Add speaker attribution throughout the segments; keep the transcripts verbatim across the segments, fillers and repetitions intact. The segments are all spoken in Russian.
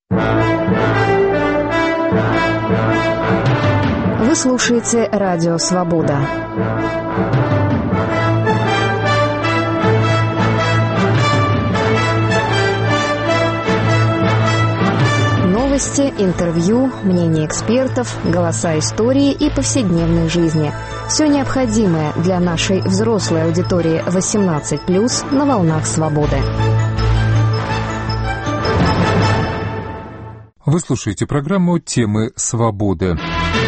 Speaker 1: Вы слушаете Радио Свобода. Новости, интервью, мнения экспертов, голоса истории и повседневной жизни. Все необходимое для нашей взрослой аудитории восемнадцать плюс на волнах Свободы.
Speaker 2: Вы слушаете программу «Темы свободы».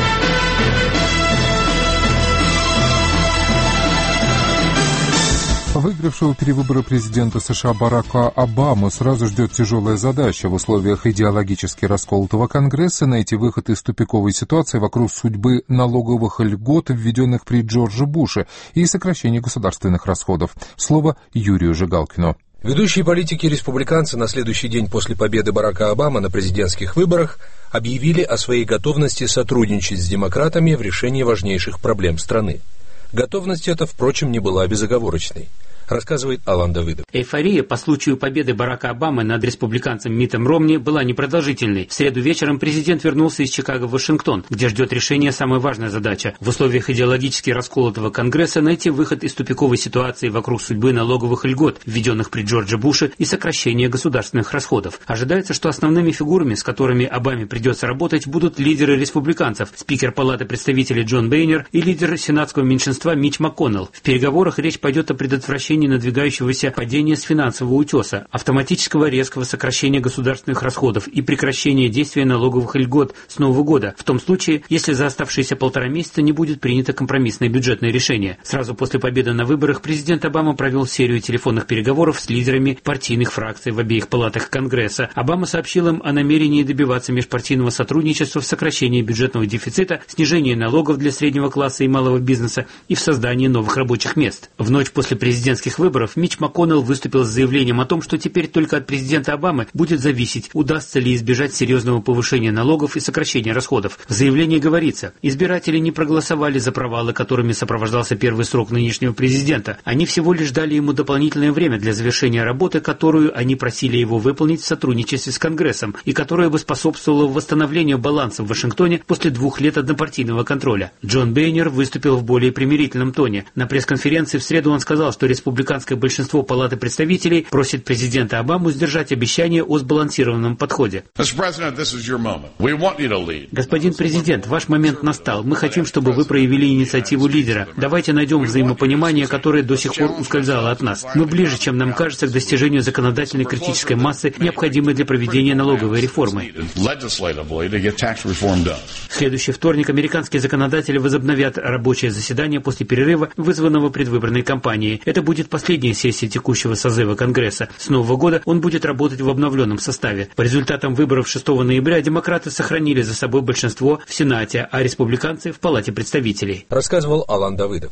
Speaker 2: Выигравшего перевыборы президента США Барака Обаму сразу ждет тяжелая задача в условиях идеологически расколотого Конгресса найти выход из тупиковой ситуации вокруг судьбы налоговых льгот, введенных при Джордже Буше, и сокращения государственных расходов. Слово Юрию Жигалкину.
Speaker 3: Ведущие политики-республиканцы на следующий день после победы Барака Обамы на президентских выборах объявили о своей готовности сотрудничать с демократами в решении важнейших проблем страны. Готовность эта, впрочем, не была безоговорочной, рассказывает Алан Давыдов.
Speaker 4: Эйфория по случаю победы Барака Обамы над республиканцем Миттом Ромни была непродолжительной. В среду вечером президент вернулся из Чикаго в Вашингтон, где ждет решения самая важная задача – в условиях идеологически расколотого Конгресса найти выход из тупиковой ситуации вокруг судьбы налоговых льгот, введенных при Джордже Буше, и сокращения государственных расходов. Ожидается, что основными фигурами, с которыми Обаме придется работать, будут лидеры республиканцев, спикер Палаты представителей Джон Бейнер и лидер сенатского меньшинства Митч МакКоннелл. В переговорах речь пойдет о предотвращении надвигающегося падения с финансового утеса, автоматического резкого сокращения государственных расходов и прекращения действия налоговых льгот с Нового года, в том случае, если за оставшиеся полтора месяца не будет принято компромиссное бюджетное решение. Сразу после победы на выборах президент Обама провел серию телефонных переговоров с лидерами партийных фракций в обеих палатах Конгресса. Обама сообщил им о намерении добиваться межпартийного сотрудничества в сокращении бюджетного дефицита, снижении налогов для среднего класса и малого бизнеса и в создании новых рабочих мест. В ночь после президентских выборов Митч МакКоннелл выступил с заявлением о том, что теперь только от президента Обамы будет зависеть, удастся ли избежать серьезного повышения налогов и сокращения расходов. В заявлении говорится, избиратели не проголосовали за провалы, которыми сопровождался первый срок нынешнего президента. Они всего лишь дали ему дополнительное время для завершения работы, которую они просили его выполнить в сотрудничестве с Конгрессом и которая бы способствовала восстановлению баланса в Вашингтоне после двух лет однопартийного контроля. Джон Бейнер выступил в более примирительном тоне. На пресс-конференции в среду он сказал, что республиканцы Республиканское большинство Палаты представителей просит президента Обаму сдержать обещание о сбалансированном подходе. Господин президент, ваш момент настал. Мы хотим, чтобы вы проявили инициативу лидера. Давайте найдем взаимопонимание, которое до сих пор ускользало от нас. Мы ближе, чем нам кажется, к достижению законодательной критической массы, необходимой для проведения налоговой реформы. В следующий вторник американские законодатели возобновят рабочее заседание после перерыва, вызванного предвыборной кампанией. Это будет последняя сессия текущего созыва Конгресса. С Нового года он будет работать в обновленном составе. По результатам выборов шестого ноября демократы сохранили за собой большинство в Сенате, а республиканцы в Палате представителей.
Speaker 3: Рассказывал Алан Давыдов.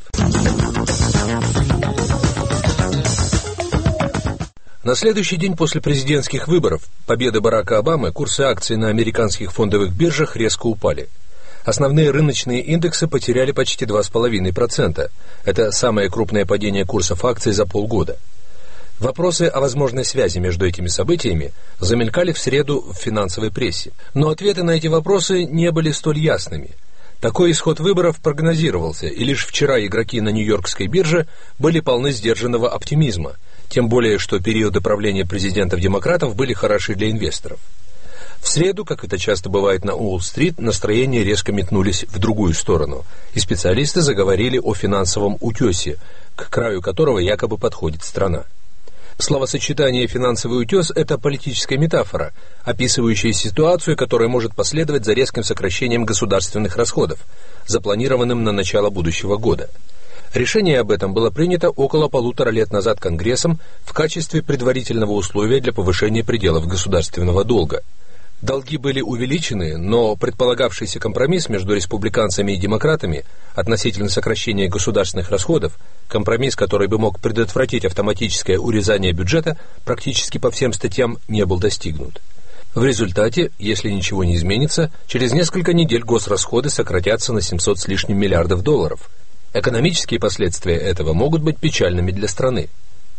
Speaker 3: На следующий день после президентских выборов, победы Барака Обамы, курсы акций на американских фондовых биржах резко упали. Основные рыночные индексы потеряли почти два с половиной процента. Это самое крупное падение курсов акций за полгода. Вопросы о возможной связи между этими событиями замелькали в среду в финансовой прессе. Но ответы на эти вопросы не были столь ясными. Такой исход выборов прогнозировался, и лишь вчера игроки на Нью-Йоркской бирже были полны сдержанного оптимизма, тем более, что периоды правления президентов-демократов были хороши для инвесторов. В среду, как это часто бывает на Уолл-стрит, настроения резко метнулись в другую сторону, и специалисты заговорили о финансовом утесе, к краю которого якобы подходит страна. Словосочетание «финансовый утес» — это политическая метафора, описывающая ситуацию, которая может последовать за резким сокращением государственных расходов, запланированным на начало будущего года. Решение об этом было принято около полутора лет назад Конгрессом в качестве предварительного условия для повышения пределов государственного долга. Долги были увеличены, но предполагавшийся компромисс между республиканцами и демократами относительно сокращения государственных расходов, компромисс, который бы мог предотвратить автоматическое урезание бюджета, практически по всем статьям не был достигнут. В результате, если ничего не изменится, через несколько недель госрасходы сократятся на семьсот с лишним миллиардов долларов. Экономические последствия этого могут быть печальными для страны.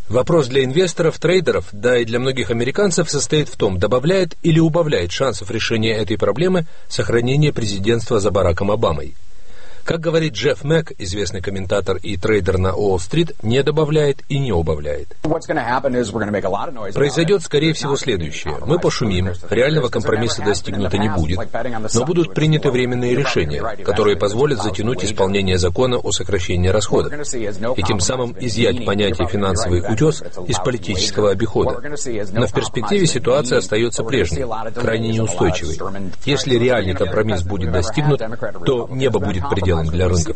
Speaker 3: Вопрос для инвесторов, трейдеров, да и для многих американцев состоит в том, добавляет или убавляет шансов решения этой проблемы сохранение президентства за Бараком Обамой. Как говорит Джефф Мэг, известный комментатор и трейдер на Уолл-стрит, не добавляет и не убавляет. Произойдет, скорее всего, следующее. Мы пошумим, реального компромисса достигнуто не будет, но будут приняты временные решения, которые позволят затянуть исполнение закона о сокращении расходов и тем самым изъять понятие «финансовый утес» из политического обихода. Но в перспективе ситуация остается прежней, крайне неустойчивой. Если реальный компромисс будет достигнут, то небо будет пределом для рынков.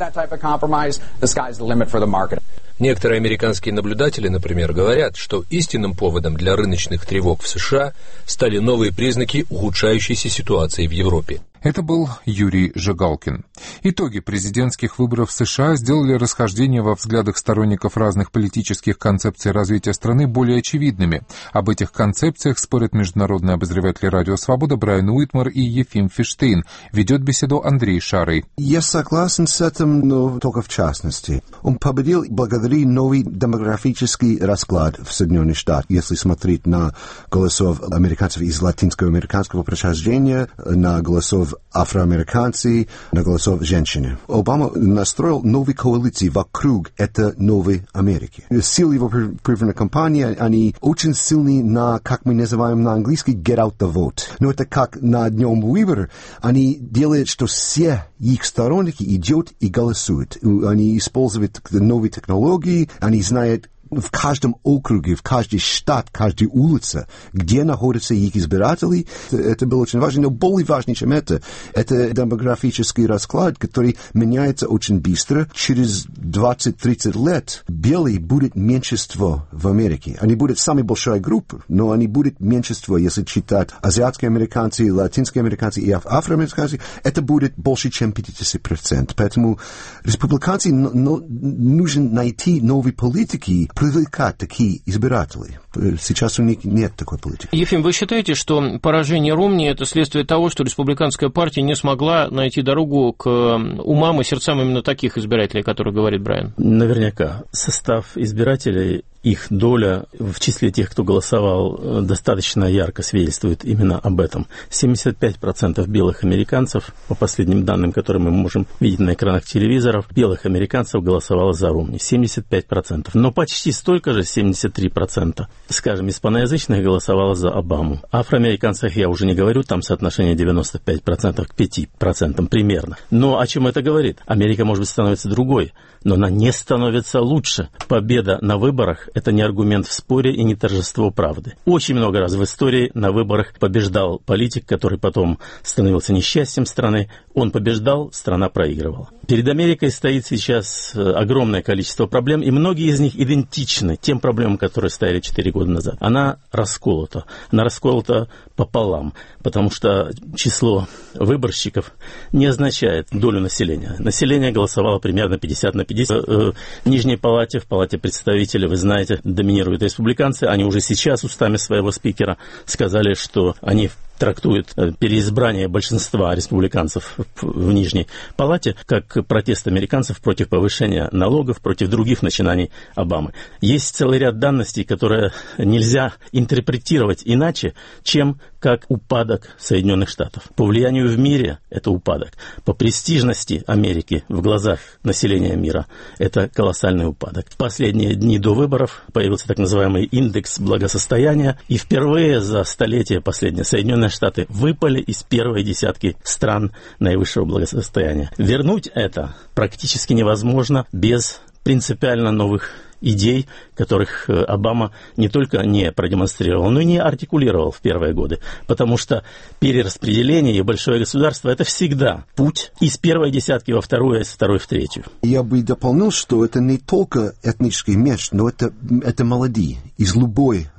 Speaker 3: Некоторые американские наблюдатели, например, говорят, что истинным поводом для рыночных тревог в США стали новые признаки ухудшающейся ситуации в Европе.
Speaker 2: Это был Юрий Жигалкин. Итоги президентских выборов в США сделали расхождения во взглядах сторонников разных политических концепций развития страны более очевидными. Об этих концепциях спорят международные обозреватели «Радио Свобода» Брайан Уитмар и Ефим Фиштейн. Ведет беседу Андрей Шарый.
Speaker 5: Я согласен с этим, но только в частности. Он победил благодаря новый демографический расклад в Соединенных Штатах. Если смотреть на голосов американцев из латинско-американского происхождения, на голосов афроамериканцев, на голосов женщин. Обама настроил новые коалиции вокруг этой новой Америки. Силы его предвыборной кампании, они очень сильны на, как мы называем на английский, get out the vote. Но это как на днем выборов, они делают, что все их сторонники идут и голосуют. Они используют новые технологии, они знают в каждом округе, в каждый штат, в каждой улице, где находятся их избиратели. Это было очень важно, но более важнее, чем это, это демографический расклад, который меняется очень быстро. Через двадцать-тридцать лет белые будут меньшинство в Америке. Они будут самой большой группой, но они будут меньшинство, если читать азиатские американцы, латинские американцы и афроамериканцы, это будет больше, чем пятьдесят процентов. Поэтому республиканцам нужно найти новые политики, привлекать такие избиратели. Сейчас у них нет такой политики.
Speaker 6: Ефим, вы считаете, что поражение Ромни – это следствие того, что республиканская партия не смогла найти дорогу к умам и сердцам именно таких избирателей, о которых говорит Брайан?
Speaker 7: Наверняка. Состав избирателей, их доля в числе тех, кто голосовал, достаточно ярко свидетельствует именно об этом. семьдесят пять процентов белых американцев, по последним данным, которые мы можем видеть на экранах телевизоров, белых американцев голосовало за Ромни. семьдесят пять процентов. Но почти столько же, семьдесят три процента, скажем, испаноязычных голосовало за Обаму. Афроамериканцев я уже не говорю, там соотношение девяносто пять процентов к пяти процентам примерно. Но о чем это говорит? Америка, может быть, становится другой, но она не становится лучше. Победа на выборах – это не аргумент в споре и не торжество правды. Очень много раз в истории на выборах побеждал политик, который потом становился несчастьем страны. Он побеждал, страна проигрывала. Перед Америкой стоит сейчас огромное количество проблем, и многие из них идентичны тем проблемам, которые стояли четыре года назад. Она расколота. Она расколота пополам, потому что число выборщиков не означает долю населения. Население голосовало примерно пятьдесят на пятьдесят. В Нижней палате, в палате представителей, вы знаете, доминируют республиканцы. Они уже сейчас устами своего спикера сказали, что они трактует переизбрание большинства республиканцев в Нижней палате как протест американцев против повышения налогов, против других начинаний Обамы. Есть целый ряд данностей, которые нельзя интерпретировать иначе, чем как упадок Соединенных Штатов. По влиянию в мире это упадок. По престижности Америки в глазах населения мира это колоссальный упадок. В последние дни до выборов появился так называемый индекс благосостояния, и впервые за столетие последнее Соединенные Штаты выпали из первой десятки стран наивысшего благосостояния. Вернуть это практически невозможно без принципиально новых идей, которых Обама не только не продемонстрировал, но и не артикулировал в первые годы. Потому что перераспределение и большое государство – это всегда путь из первой десятки во вторую, а из второй в третью.
Speaker 5: Я бы дополнил, что это не только этнический мяч, но это, это молодые из любой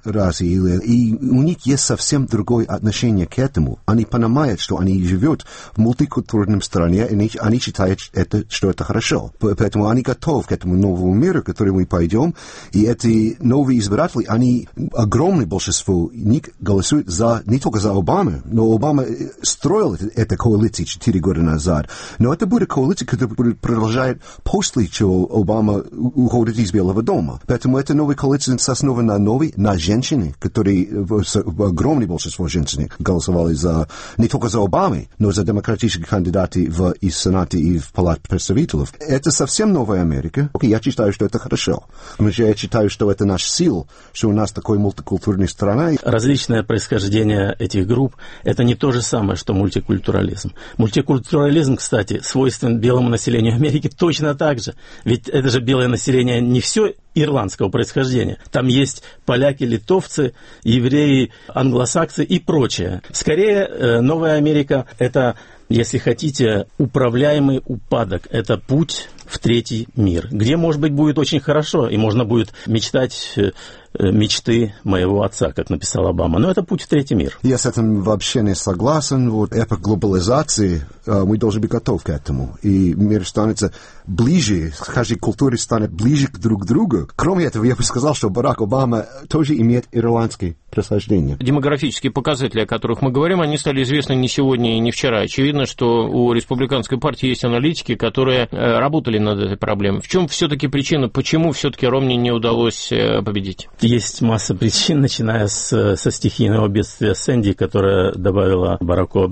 Speaker 5: разе, и у них есть совсем другое отношение к этому. Они понимают, что они живут в мультикультурном стране, и они считают, это, что это хорошо. Поэтому они готовы к этому новому миру, в который мы пойдем, и эти новые избиратели, они, огромное большинство них голосуют за, не только за Обаму, но Обама строил эту коалицию четыре года назад, но это будет коалиция, которая будет продолжать после чего Обама уходит из Белого дома. Поэтому эта новая коалиция основана на новой, на женщине, которые в, в огромное большинство женщин голосовали за, не только за Обаму, но за демократические кандидаты в и Сенате, и в Палате представителей. Это совсем новая Америка. Окей, я считаю, что это хорошо. Но я считаю, что это наш сил, что у нас такой мультикультурная страна.
Speaker 7: Различное происхождение этих групп – это не то же самое, что мультикультурализм. Мультикультурализм, кстати, свойствен белому населению Америки точно так же. Ведь это же белое население не все ирландского происхождения. Там есть поляки, литовцы, евреи, англосаксы и прочее. Скорее, Новая Америка – это, если хотите, управляемый упадок. Это путь в третий мир, где, может быть, будет очень хорошо, и можно будет мечтать мечты моего отца, как написал Обама. Но это путь в третий мир.
Speaker 5: Я с этим вообще не согласен. Вот эпоха глобализации, мы должны быть готовы к этому. И мир станет ближе, каждая культура станет ближе друг к другу. Кроме этого, я бы сказал, что Барак Обама тоже имеет ирландское происхождение.
Speaker 6: Демографические показатели, о которых мы говорим, они стали известны не сегодня и не вчера. Очевидно, что у республиканской партии есть аналитики, которые работали над этой проблемой. В чем все-таки причина, почему все-таки Ромни не удалось победить?
Speaker 7: Есть масса причин, начиная с, со стихийного бедствия Сэнди, которое добавило Бараку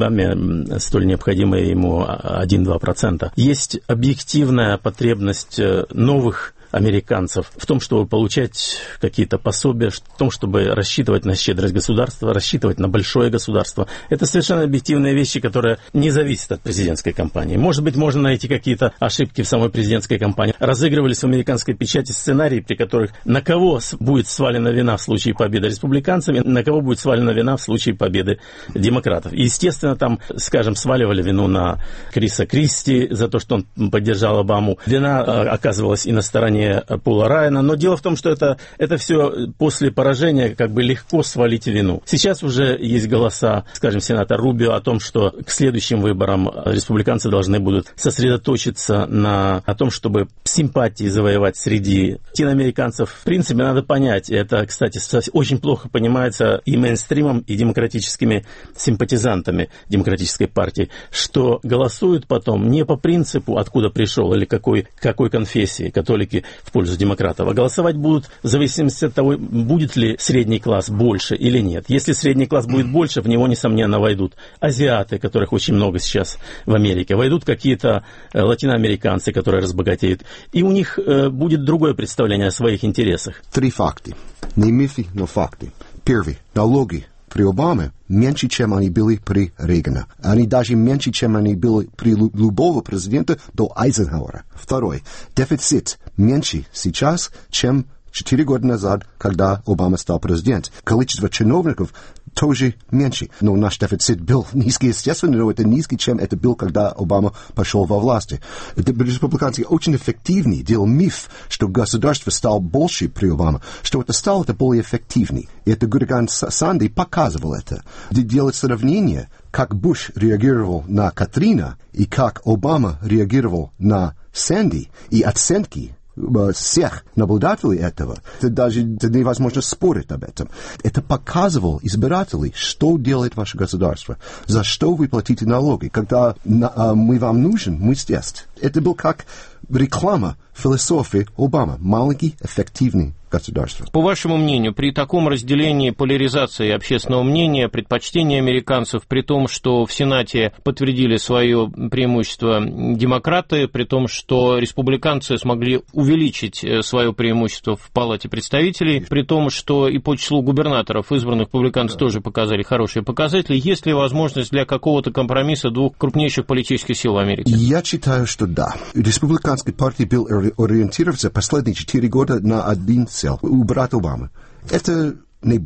Speaker 7: Обаме столь необходимые ему один-два процента. Есть объективная потребность новых американцев в том, чтобы получать какие-то пособия, в том, чтобы рассчитывать на щедрость государства, рассчитывать на большое государство. Это совершенно объективные вещи, которые не зависят от президентской кампании. Может быть, можно найти какие-то ошибки в самой президентской кампании. Разыгрывались в американской печати сценарии, при которых на кого будет свалена вина в случае победы республиканцами, на кого будет свалена вина в случае победы демократов. И, естественно, там, скажем, сваливали вину на Криса Кристи за то, что он поддержал Обаму. Вина оказывалась и на стороне Пола Райана, но дело в том, что это, это все после поражения как бы легко свалить вину. Сейчас уже есть голоса, скажем, сенатора Рубио о том, что к следующим выборам республиканцы должны будут сосредоточиться на о том, чтобы симпатии завоевать среди латиноамериканцев. В принципе, надо понять, это, кстати, очень плохо понимается и мейнстримом, и демократическими симпатизантами демократической партии, что голосуют потом не по принципу, откуда пришел или какой, какой конфессии, католики в пользу демократов, а голосовать будут в зависимости от того, будет ли средний класс больше или нет. Если средний класс будет больше, в него, несомненно, войдут азиаты, которых очень много сейчас в Америке, войдут какие-то латиноамериканцы, которые разбогатеют, и у них э, будет другое представление о своих интересах.
Speaker 5: Три факта. Не мифы, но факты. Первый. Налоги при Обаме меньше, чем они были при Рейгана. Они даже меньше, чем они были при любого президента до Айзенхауэра. Второй. Дефицит меньше сейчас, чем четыре года назад, когда Обама стал президентом. Количество чиновников тоже меньше. Но наш дефицит был низкий, естественно, но это низкий, чем это был, когда Обама пошел во власти. Республиканцы очень эффективны. Делал миф, что государство стало больше при Обаме, что это стало это более эффективнее. И это Гуриган Санди показывал это. Делать сравнение, как Буш реагировал на Катрина и как Обама реагировал на Сэнди, и оценки всех наблюдателей этого, это даже это невозможно спорить об этом. Это показывало избирателей, что делает ваше государство, за что вы платите налоги. Когда на, а, мы вам нужен, мы здесь. Это был как реклама философии Обама. Маленький, эффективный государство.
Speaker 6: По вашему мнению, при таком разделении поляризации общественного мнения, предпочтения американцев, при том, что в Сенате подтвердили свое преимущество демократы, при том, что республиканцы смогли увеличить свое преимущество в Палате представителей, при том, что и по числу губернаторов избранных республиканцы тоже показали хорошие показатели, есть ли возможность для какого-то компромисса двух крупнейших политических сил в Америке?
Speaker 5: Я считаю, что да. Республиканской партии был ориентироваться последние четыре года на один цел – убрать Обаму. Это не будет.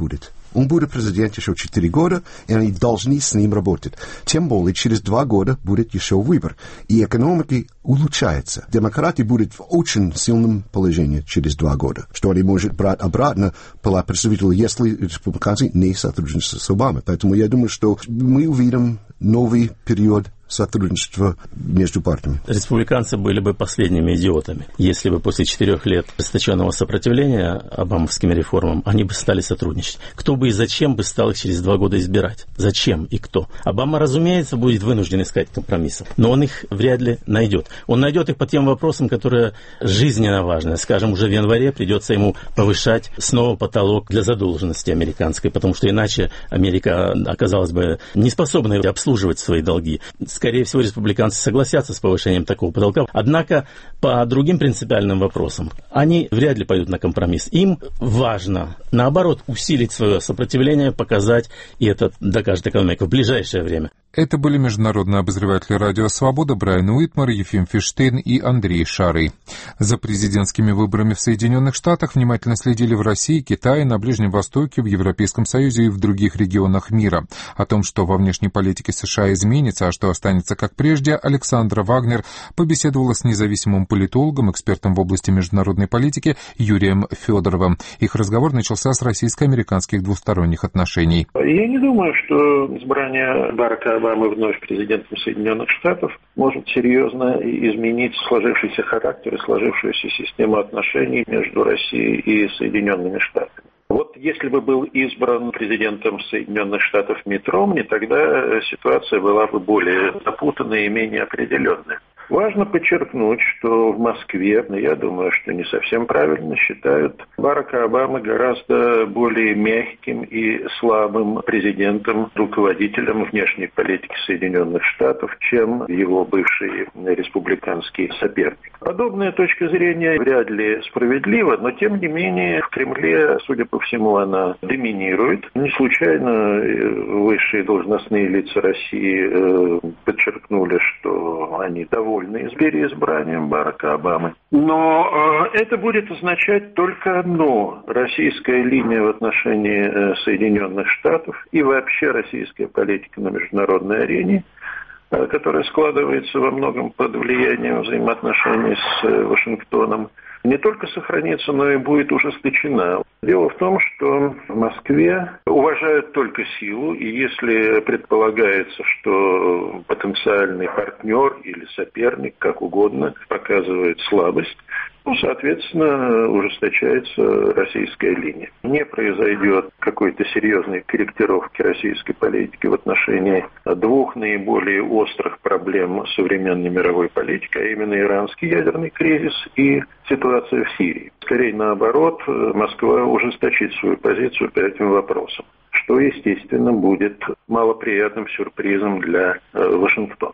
Speaker 5: Он будет президент еще четыре года, и они должны с ним работать. Тем более, через два года будет еще выбор, и экономика улучшается. Демократия будет в очень сильном положении через два года, что они могут брать обратно пола представителя, если республиканцы не сотрудничают с Обамой. Поэтому я думаю, что мы увидим новый период сотрудничества между партиями.
Speaker 7: Республиканцы были бы последними идиотами, если бы после четырех лет ожесточенного сопротивления обамовским реформам они бы стали сотрудничать. Кто бы и зачем бы стал их через два года избирать? Зачем и кто? Обама, разумеется, будет вынужден искать компромиссов, но он их вряд ли найдет. Он найдет их по тем вопросам, которые жизненно важны. Скажем, уже в январе придется ему повышать снова потолок для задолженности американской, потому что иначе Америка оказалась бы не способной обслуживать свои долги. Скорее всего, республиканцы согласятся с повышением такого потолка. Однако, по другим принципиальным вопросам, они вряд ли пойдут на компромисс. Им важно, наоборот, усилить свое сопротивление, показать, и это докажет экономика в ближайшее время.
Speaker 2: Это были международные обозреватели «Радио Свобода» Брайан Уитмар, Ефим Фиштейн и Андрей Шарый. За президентскими выборами в Соединенных Штатах внимательно следили в России, Китае, на Ближнем Востоке, в Европейском Союзе и в других регионах мира. О том, что во внешней политике США изменится, а что останется как прежде, Александра Вагнер побеседовала с независимым политологом, экспертом в области международной политики Юрием Федоровым. Их разговор начался с российско-американских двусторонних отношений.
Speaker 8: Я не думаю, что избрание Барака Обамы вновь президентом Соединенных Штатов может серьезно изменить сложившийся характер и сложившуюся систему отношений между Россией и Соединенными Штатами. Вот если бы был избран президентом Соединенных Штатов Митт Ромни, тогда ситуация была бы более запутанная и менее определенная. Важно подчеркнуть, что в Москве, я думаю, что не совсем правильно считают Барака Обамы гораздо более мягким и слабым президентом, руководителем внешней политики Соединенных Штатов, чем его бывший республиканский соперник. Подобная точка зрения вряд ли справедлива, но тем не менее в Кремле, судя по всему, она доминирует. Не случайно высшие должностные лица России подчеркнули, что они довольны переизбранием Барака Обамы. Но э, это будет означать только одно. Российская линия в отношении э, Соединенных Штатов и вообще российская политика на международной арене, э, которая складывается во многом под влиянием взаимоотношений с э, Вашингтоном, не только сохранится, но и будет ужесточена. Дело в том, что в Москве уважают только силу, и если предполагается, что потенциальный партнер или соперник, как угодно, показывает слабость, ну, соответственно, ужесточается российская линия. Не произойдет какой-то серьезной корректировки российской политики в отношении двух наиболее острых проблем современной мировой политики, а именно иранский ядерный кризис и ситуация в Сирии. Скорее наоборот, Москва ужесточит свою позицию по этим вопросам, что, естественно, будет малоприятным сюрпризом для э, Вашингтона.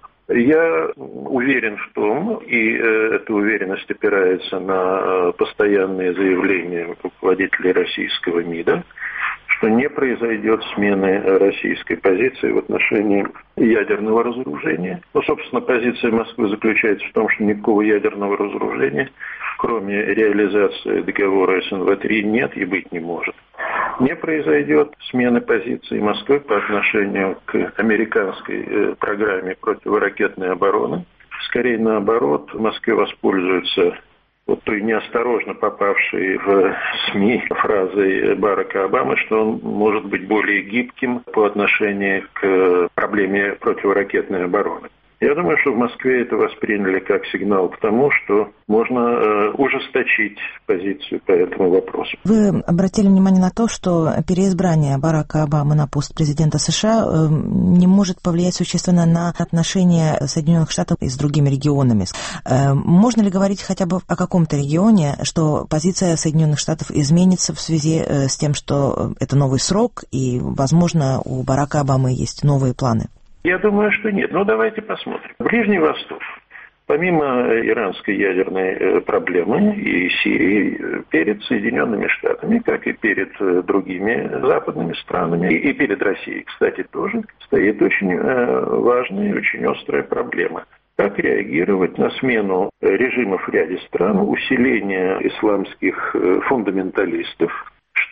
Speaker 8: Я уверен в том, и эта уверенность опирается на постоянные заявления руководителей российского МИДа, что не произойдет смены российской позиции в отношении ядерного разоружения. Ну, собственно, позиция Москвы заключается в том, что никакого ядерного разоружения, кроме реализации договора эс эн вэ три, нет и быть не может. Не произойдет смены позиции Москвы по отношению к американской программе противоракетной обороны. Скорее наоборот, в Москве воспользуются вот той неосторожно попавшей в СМИ фразой Барака Обамы, что он может быть более гибким по отношению к проблеме противоракетной обороны. Я думаю, что в Москве это восприняли как сигнал к тому, что можно э, ужесточить позицию по этому вопросу.
Speaker 9: Вы обратили внимание на то, что переизбрание Барака Обамы на пост президента США э, не может повлиять существенно на отношения Соединенных Штатов с другими регионами. Э, можно ли говорить хотя бы о каком-то регионе, что позиция Соединенных Штатов изменится в связи э, с тем, что это новый срок и, возможно, у Барака Обамы есть новые планы?
Speaker 8: Я думаю, что нет. Но давайте посмотрим. Ближний Восток, помимо иранской ядерной проблемы и Сирии, перед Соединенными Штатами, как и перед другими западными странами, и перед Россией, кстати, тоже, стоит очень важная и очень острая проблема. Как реагировать на смену режимов в ряде стран, усиление исламских фундаменталистов,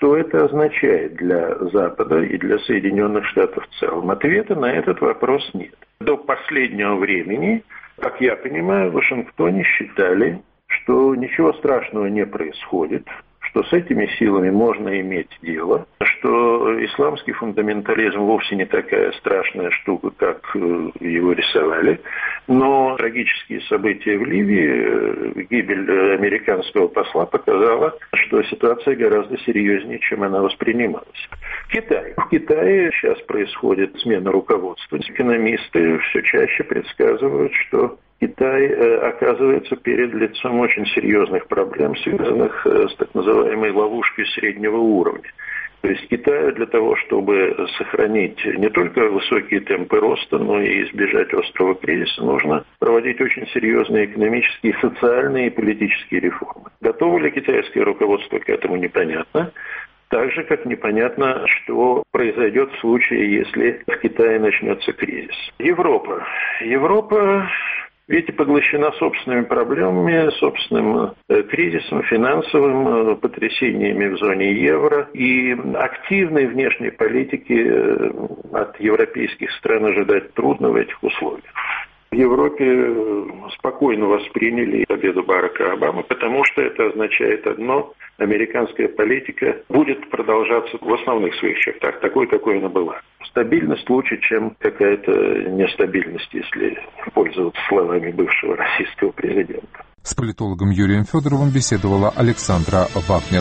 Speaker 8: что это означает для Запада и для Соединенных Штатов в целом? Ответа на этот вопрос нет. До последнего времени, как я понимаю, в Вашингтоне считали, что ничего страшного не происходит, что с этими силами можно иметь дело, что исламский фундаментализм вовсе не такая страшная штука, как его рисовали. Но трагические события в Ливии, гибель американского посла показала, что ситуация гораздо серьезнее, чем она воспринималась. Китай. В Китае сейчас происходит смена руководства. Экономисты все чаще предсказывают, что Китай оказывается перед лицом очень серьезных проблем, связанных с так называемой ловушкой среднего уровня. То есть Китаю для того, чтобы сохранить не только высокие темпы роста, но и избежать острого кризиса, нужно проводить очень серьезные экономические, социальные и политические реформы. Готово ли китайское руководство к этому, непонятно. Так же, как непонятно, что произойдет в случае, если в Китае начнется кризис. Европа. Европа... Видите, поглощена собственными проблемами, собственным э, кризисом, финансовым, э, потрясениями в зоне евро. И активной внешней политики э, от европейских стран ожидать трудно в этих условиях. В Европе спокойно восприняли победу Барака Обамы, потому что это означает одно: американская политика будет продолжаться в основных своих чертах, такой, какой она была. Стабильность лучше, чем какая-то нестабильность, если пользоваться словами бывшего российского президента.
Speaker 2: С политологом Юрием Федоровым беседовала Александра Вагнер.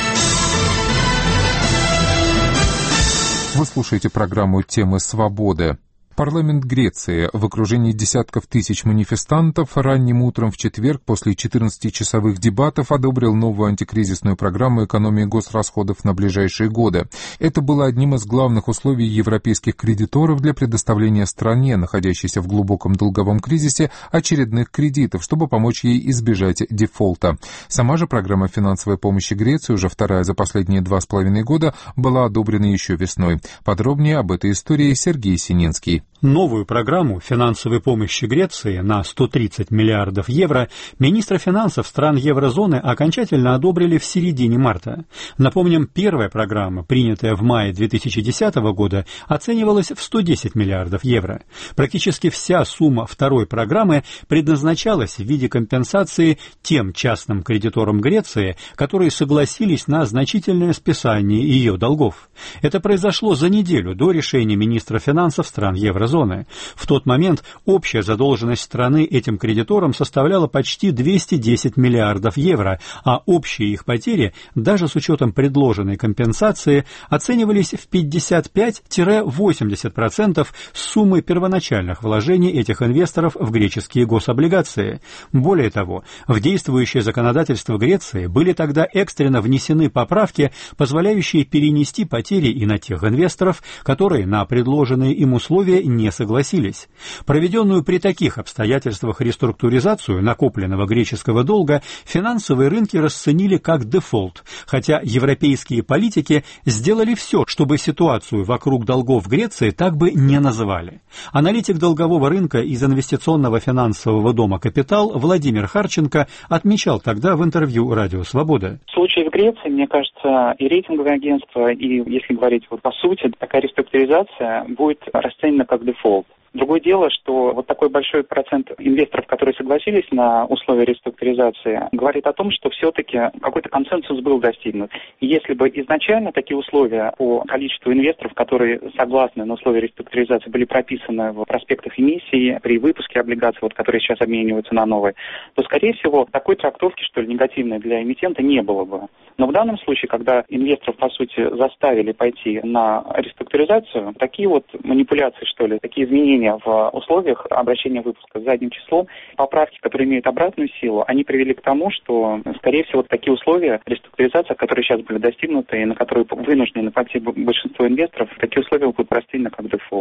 Speaker 2: Вы слушаете программу «Темы свободы». Парламент Греции в окружении десятков тысяч манифестантов ранним утром в четверг после четырнадцатичасовых дебатов одобрил новую антикризисную программу экономии госрасходов на ближайшие годы. Это было одним из главных условий европейских кредиторов для предоставления стране, находящейся в глубоком долговом кризисе, очередных кредитов, чтобы помочь ей избежать дефолта. Сама же программа финансовой помощи Греции, уже вторая за последние два с половиной года, была одобрена еще весной. Подробнее об этой истории Сергей Сининский.
Speaker 10: Новую программу финансовой помощи Греции на сто тридцать миллиардов евро министры финансов стран еврозоны окончательно одобрили в середине марта. Напомним, первая программа, принятая в мае две тысячи десятого года, оценивалась в сто десять миллиардов евро. Практически вся сумма второй программы предназначалась в виде компенсации тем частным кредиторам Греции, которые согласились на значительное списание ее долгов. Это произошло за неделю до решения министра финансов стран еврозоны. В тот момент общая задолженность страны этим кредиторам составляла почти двести десять миллиардов евро, а общие их потери, даже с учетом предложенной компенсации, оценивались в пятьдесят пять - восемьдесят процентов суммы первоначальных вложений этих инвесторов в греческие гособлигации. Более того, в действующее законодательство Греции были тогда экстренно внесены поправки, позволяющие перенести потери и на тех инвесторов, которые на предложенные им условия не согласились. Проведенную при таких обстоятельствах реструктуризацию накопленного греческого долга финансовые рынки расценили как дефолт, хотя европейские политики сделали все, чтобы ситуацию вокруг долгов Греции так бы не называли. Аналитик долгового рынка из инвестиционного финансового дома «Капитал» Владимир Харченко отмечал тогда в интервью «Радио Свобода».
Speaker 11: В случае в Греции, мне кажется, и рейтинговые агентства, и, если говорить вот по сути, такая реструктуризация будет расценена как дефолт. Другое дело, что вот такой большой процент инвесторов, которые согласились на условия реструктуризации, говорит о том, что все-таки какой-то консенсус был достигнут. И если бы изначально такие условия по количеству инвесторов, которые согласны на условия реструктуризации, были прописаны в проспектах эмиссии при выпуске облигаций, вот, которые сейчас обмениваются на новые, то, скорее всего, такой трактовки, что ли, негативной для эмитента не было бы. Но в данном случае, когда инвесторов, по сути, заставили пойти на реструктуризацию, такие вот манипуляции, что ли, такие изменения в условиях обращения выпуска с задним числом, поправки, которые имеют обратную силу, они привели к тому, что, скорее всего, такие условия реструктуризации, которые сейчас были достигнуты и на которые вынуждены пойти большинство инвесторов, такие условия будут расценены как дефолт.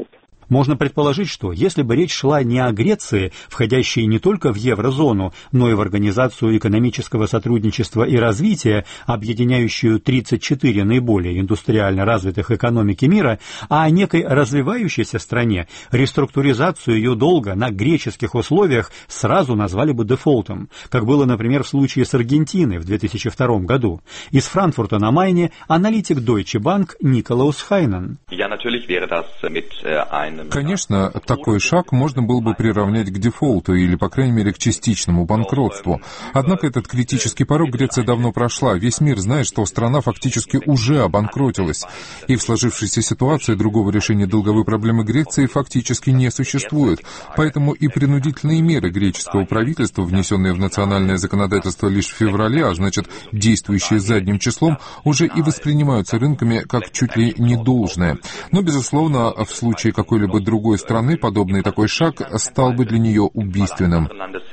Speaker 10: Можно предположить, что если бы речь шла не о Греции, входящей не только в еврозону, но и в Организацию экономического сотрудничества и развития, объединяющую тридцать четыре наиболее индустриально развитых экономики мира, а о некой развивающейся стране, реструктуризацию ее долга на греческих условиях сразу назвали бы дефолтом, как было, например, в случае с Аргентиной в две тысячи втором году. Из Франкфурта на Майне аналитик Deutsche Bank Николаус Хайнен.
Speaker 2: Конечно, такой шаг можно было бы приравнять к дефолту или, по крайней мере, к частичному банкротству. Однако этот критический порог Греция давно прошла. Весь мир знает, что страна фактически уже обанкротилась. И в сложившейся ситуации другого решения долговой проблемы Греции фактически не существует. Поэтому и принудительные меры греческого правительства, внесенные в национальное законодательство лишь в феврале, а значит, действующие задним числом, уже и воспринимаются рынками как чуть ли не должное. Но, безусловно, в случае какой-либо другой страны подобный такой шаг стал бы для нее убийственным.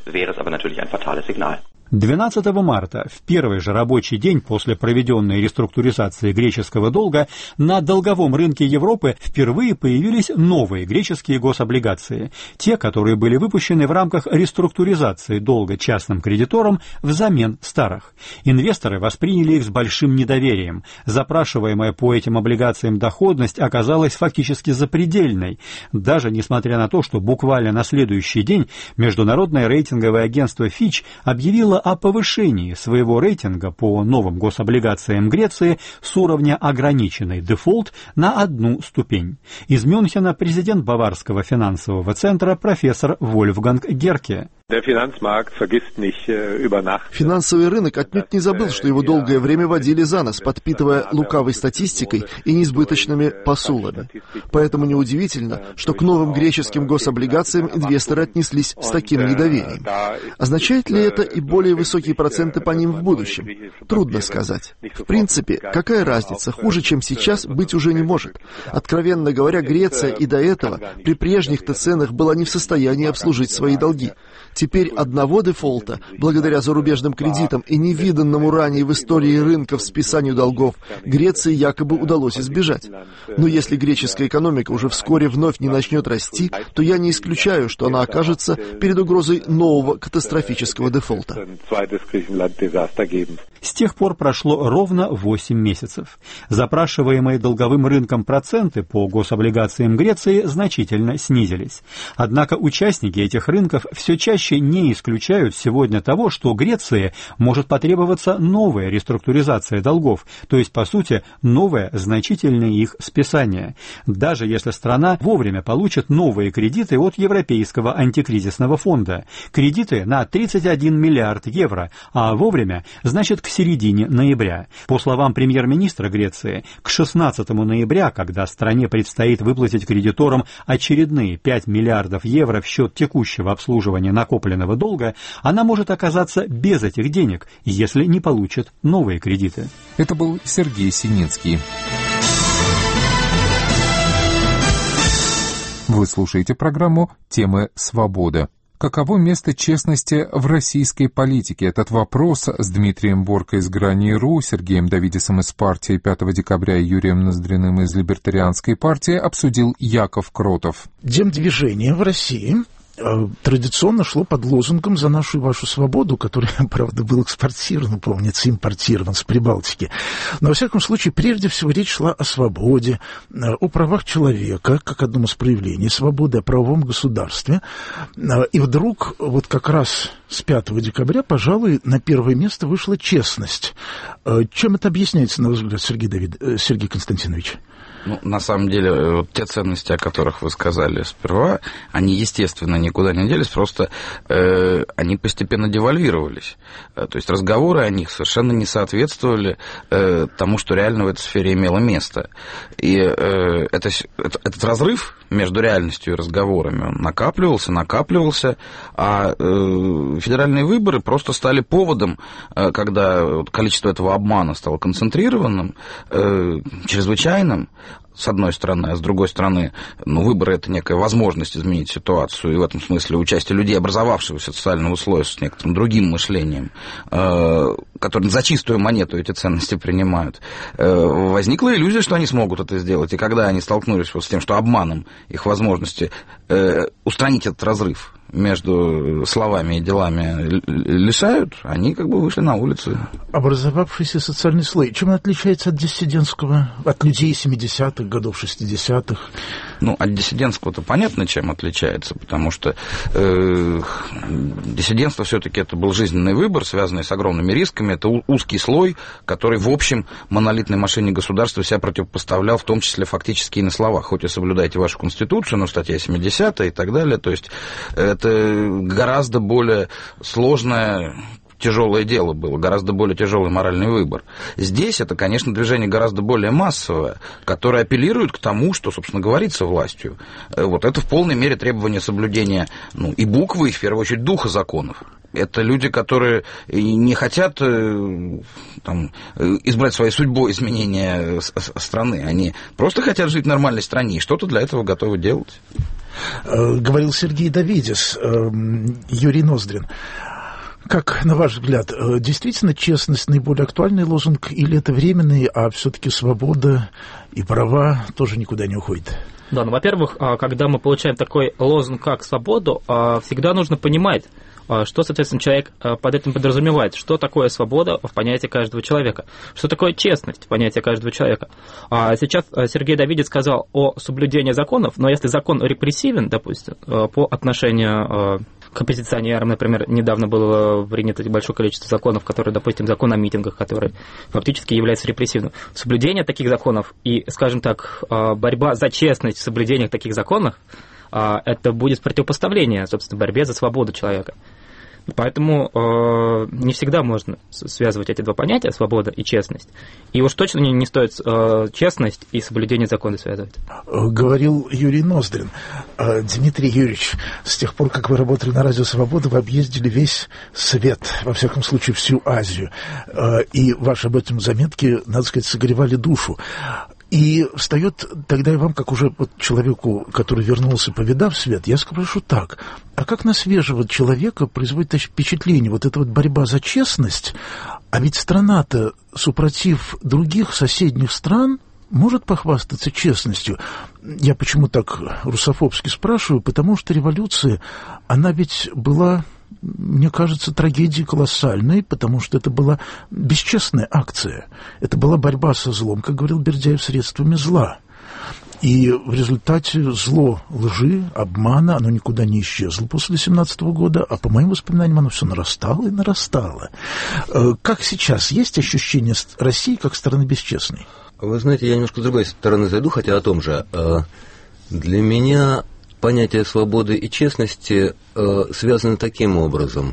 Speaker 10: двенадцатого марта, в первый же рабочий день после проведенной реструктуризации греческого долга, на долговом рынке Европы впервые появились новые греческие гособлигации, те, которые были выпущены в рамках реструктуризации долга частным кредиторам взамен старых. Инвесторы восприняли их с большим недоверием. Запрашиваемая по этим облигациям доходность оказалась фактически запредельной, даже несмотря на то, что буквально на следующий день международное рейтинговое агентство Fitch объявило о повышении своего рейтинга по новым гособлигациям Греции с уровня ограниченный дефолт на одну ступень. Из Мюнхена президент Баварского финансового центра профессор Вольфганг Герке.
Speaker 12: Финансовый рынок отнюдь не забыл, что его долгое время водили за нос, подпитывая лукавой статистикой и несбыточными посулами. Поэтому неудивительно, что к новым греческим гособлигациям инвесторы отнеслись с таким недоверием. Означает ли это и более высокие проценты по ним в будущем? Трудно сказать. В принципе, какая разница, хуже, чем сейчас, быть уже не может. Откровенно говоря, Греция и до этого при прежних-то ценах была не в состоянии обслужить свои долги. Теперь одного дефолта, благодаря зарубежным кредитам и невиданному ранее в истории рынков списанию долгов, Греции якобы удалось избежать. Но если греческая экономика уже вскоре вновь не начнет расти, то я не исключаю, что она окажется перед угрозой нового катастрофического дефолта.
Speaker 10: С тех пор прошло ровно восемь месяцев. Запрашиваемые долговым рынком проценты по гособлигациям Греции значительно снизились. Однако участники этих рынков все чаще не исключают сегодня того, что Греции может потребоваться новая реструктуризация долгов, то есть, по сути, новое значительное их списание. Даже если страна вовремя получит новые кредиты от Европейского антикризисного фонда. Кредиты на тридцать один миллиард евро, а вовремя значит к середине ноября. По словам премьер-министра Греции, к шестнадцатому ноября, когда стране предстоит выплатить кредиторам очередные пять миллиардов евро в счет текущего обслуживания накопленного долга, она может оказаться без этих денег, если не получит новые кредиты.
Speaker 2: Это был Сергей Сининский. Вы слушаете программу «Темы свободы». Каково место честности в российской политике? Этот вопрос с Дмитрием Борко из «Грани.ру», Сергеем Давидисом из партии пятого декабря и Юрием Ноздриным из Либертарианской партии обсудил Яков Кротов.
Speaker 13: Демдвижение в России традиционно шло под лозунгом «За нашу и вашу свободу», который, правда, был экспортирован, помнится, импортирован с Прибалтики. Но, во всяком случае, прежде всего речь шла о свободе, о правах человека, как одном из проявлений свободы, о правовом государстве. И вдруг, вот как раз с пятого декабря, пожалуй, на первое место вышла честность. Чем это объясняется, на ваш взгляд, Сергей, Давид, Сергей Константинович?
Speaker 14: Ну, на самом деле, вот те ценности, о которых вы сказали сперва, они, естественно, никуда не делись, просто э, они постепенно девальвировались. Э, то есть разговоры о них совершенно не соответствовали э, тому, что реально в этой сфере имело место. И э, это, это, этот разрыв между реальностью и разговорами, он накапливался, накапливался, а э, федеральные выборы просто стали поводом, э, когда количество этого обмана стало концентрированным, э, чрезвычайным, с одной стороны, а с другой стороны, ну, выборы – это некая возможность изменить ситуацию, и в этом смысле участие людей, образовавшегося социального слоя с некоторым другим мышлением, которые за чистую монету эти ценности принимают, возникла иллюзия, что они смогут это сделать. И когда они столкнулись вот с тем, что обманом их возможности устранить этот разрыв между словами и делами лишают, они как бы вышли на улицы.
Speaker 13: Образовавшийся социальный слой, чем он отличается от диссидентского, от людей семидесятых годов, шестидесятых?
Speaker 14: Ну, от диссидентского-то понятно, чем отличается, потому что э, диссидентство все-таки это был жизненный выбор, связанный с огромными рисками, это узкий слой, который в общем монолитной машине государства себя противопоставлял, в том числе фактически и на словах, хоть и соблюдайте вашу конституцию, но статья семидесятая и так далее, то есть это гораздо более сложное, тяжелое дело было, гораздо более тяжелый моральный выбор. Здесь это, конечно, движение гораздо более массовое, которое апеллирует к тому, что, собственно, говорится властью. Вот это в полной мере требование соблюдения, ну, и буквы, и, в первую очередь, духа законов. Это люди, которые не хотят там, избрать своей судьбой изменения страны. Они просто хотят жить в нормальной стране и что-то для этого готовы делать.
Speaker 13: Говорил Сергей Давидис, Юрий Ноздрин. Как, на ваш взгляд, действительно честность наиболее актуальный лозунг, или это временный, а все-таки свобода и права тоже никуда не уходят?
Speaker 15: Да, ну, во-первых, когда мы получаем такой лозунг, как свободу, всегда нужно понимать, что, соответственно, человек под этим подразумевает, что такое свобода в понятии каждого человека, что такое честность в понятии каждого человека. Сейчас Сергей Давидец сказал о соблюдении законов, но если закон репрессивен, допустим, по отношению к оппозиционерам, например, недавно было принято большое количество законов, которые, допустим, закон о митингах, который фактически является репрессивным. Соблюдение таких законов и, скажем так, борьба за честность в соблюдении таких законов, это будет противопоставление, собственно, борьбе за свободу человека. Поэтому э, не всегда можно связывать эти два понятия, свобода и честность. И уж точно не, не стоит э, честность и соблюдение закона связывать.
Speaker 13: Говорил Юрий Ноздрин. Дмитрий Юрьевич, с тех пор, как вы работали на Радио Свобода, вы объездили весь свет, во всяком случае всю Азию. И ваши об этом заметки, надо сказать, согревали душу. И встает тогда и вам, как уже вот человеку, который вернулся, повидав свет, я спрошу так, а как на свежего человека производит впечатление вот эта вот борьба за честность, а ведь страна-то, супротив других соседних стран, может похвастаться честностью? Я почему так русофобски спрашиваю, потому что революция, она ведь была... Мне кажется, трагедия колоссальной, потому что это была бесчестная акция. Это была борьба со злом, как говорил Бердяев, средствами зла. И в результате зло лжи, обмана, оно никуда не исчезло после семнадцатого года, а по моим воспоминаниям оно все нарастало и нарастало. Как сейчас? Есть ощущение России как страны бесчестной?
Speaker 16: Вы знаете, я немножко с другой стороны зайду, хотя о том же. Для меня... Понятие свободы и честности э, связаны таким образом.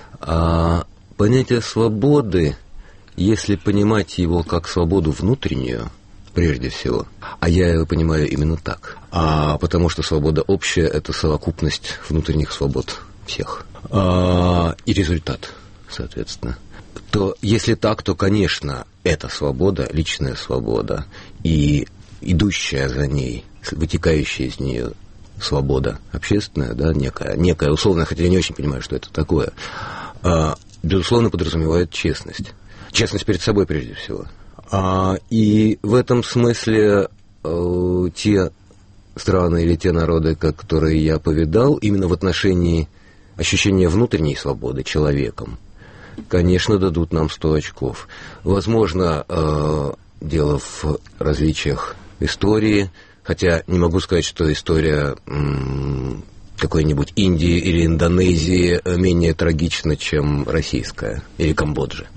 Speaker 16: А понятие свободы, если понимать его как свободу внутреннюю, прежде всего, а я его понимаю именно так, а потому что свобода общая – это совокупность внутренних свобод всех, а, и результат, соответственно. То если так, то, конечно, эта свобода, личная свобода, и идущая за ней, вытекающая из нее свобода общественная, да, некая, некая условная, хотя я не очень понимаю, что это такое, а, безусловно, подразумевает честность. Честность перед собой, прежде всего. А, и в этом смысле а, те страны или те народы, которые я повидал, именно в отношении ощущения внутренней свободы человеком, конечно, дадут нам сто очков. Возможно, а, дело в различиях истории, хотя не могу сказать, что история м- какой-нибудь Индии или Индонезии менее трагична, чем российская или Камбоджа.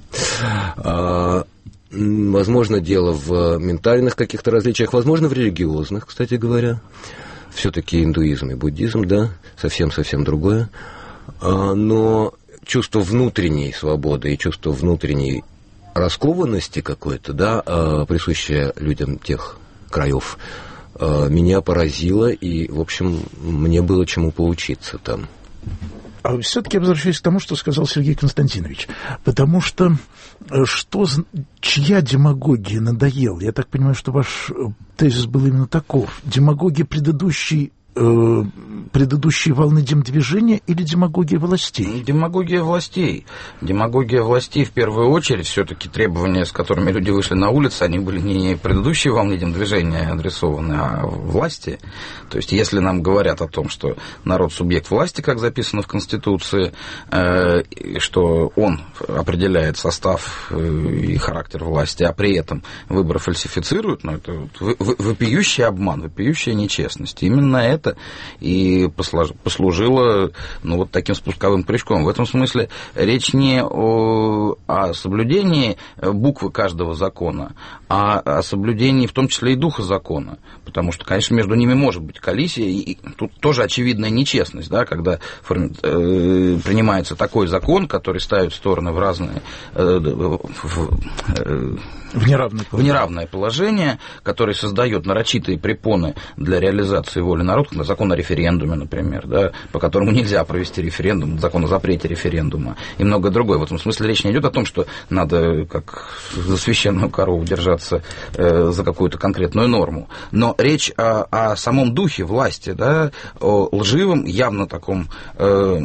Speaker 16: А, возможно, дело в ментальных каких-то различиях, возможно, в религиозных, кстати говоря. Все-таки индуизм и буддизм, да, совсем-совсем другое. А, но чувство внутренней свободы и чувство внутренней раскованности какой-то, да, а, присущее людям тех краев, меня поразило, и, в общем, мне было чему поучиться там.
Speaker 13: А все-таки я возвращаюсь к тому, что сказал Сергей Константинович. Потому что, что чья демагогия надоела? Я так понимаю, что ваш тезис был именно таков. Демагогия предыдущей предыдущие волны демдвижения или демагогия властей?
Speaker 14: Демагогия властей. Демагогия властей в первую очередь. Все-таки требования, с которыми люди вышли на улицы, они были не предыдущие волны демдвижения адресованы, а власти. То есть, если нам говорят о том, что народ субъект власти, как записано в Конституции, э, что он определяет состав и характер власти, а при этом выборы фальсифицируют, ну, это вопиющий обман, вопиющая нечестность. Именно это и послужило, ну, вот таким спусковым крючком. В этом смысле речь не о, о соблюдении буквы каждого закона, а о соблюдении в том числе и духа закона. Потому что, конечно, между ними может быть коллизия, и тут тоже очевидная нечестность, да, когда форми... э, принимается такой закон, который ставит стороны в разные... Э, в, э,
Speaker 13: В неравное положение.
Speaker 14: В неравное положение, который создает нарочитые препоны для реализации воли народа, закон о референдуме, например, да, по которому нельзя провести референдум, закон о запрете референдума и многое другое. В этом смысле речь не идет о том, что надо, как за священную корову, держаться э, за какую-то конкретную норму. Но речь о, о самом духе власти, да, о лживом, явно таком... Э,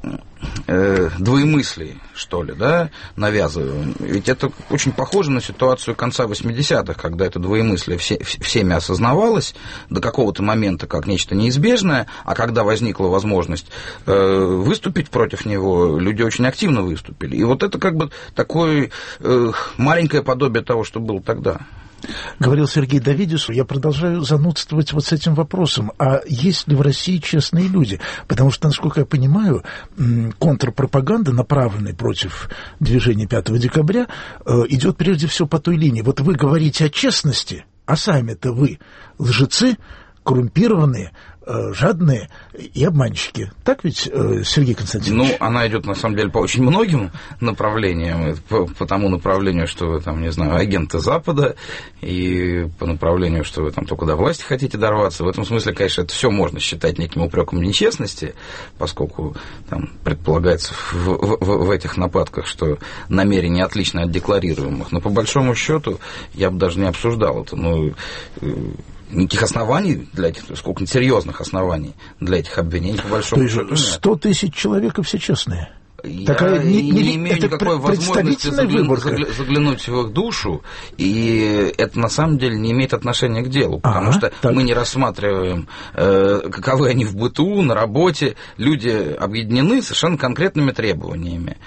Speaker 14: двоемыслии, что ли, да, навязываем. Ведь это очень похоже на ситуацию конца восьмидесятых, когда это двоемыслие все, всеми осознавалось до какого-то момента как нечто неизбежное, а когда возникла возможность э, выступить против него, люди очень активно выступили. И вот это как бы такое э, маленькое подобие того, что было тогда.
Speaker 13: Говорил Сергей Давидис, я продолжаю занудствовать вот с этим вопросом. А есть ли в России честные люди? Потому что, насколько я понимаю, контрпропаганда, направленная против движения пятого декабря, идет прежде всего по той линии. Вот вы говорите о честности, а сами-то вы лжецы, коррумпированные, жадные и обманщики. Так ведь, Сергей Константинович?
Speaker 14: Ну, она идет, на самом деле, по очень многим направлениям. По, по тому направлению, что вы, там, не знаю, агенты Запада, и по направлению, что вы там только до власти хотите дорваться. В этом смысле, конечно, это все можно считать неким упреком нечестности, поскольку там предполагается в, в, в этих нападках, что намерения отличны от декларируемых. Но по большому счету я бы даже не обсуждал это. Ну, никаких оснований для этих, сколько серьезных оснований для этих обвинений, по большому счету, нет.
Speaker 13: сто тысяч человек и все честные.
Speaker 14: Я
Speaker 13: Такая
Speaker 14: не,
Speaker 13: не,
Speaker 14: не
Speaker 13: не,
Speaker 14: имею никакой возможности заглянуть, заглянуть в их душу, и это на самом деле не имеет отношения к делу, потому ага, что так. мы не рассматриваем, э, каковы они в быту, на работе. Люди объединены совершенно конкретными требованиями.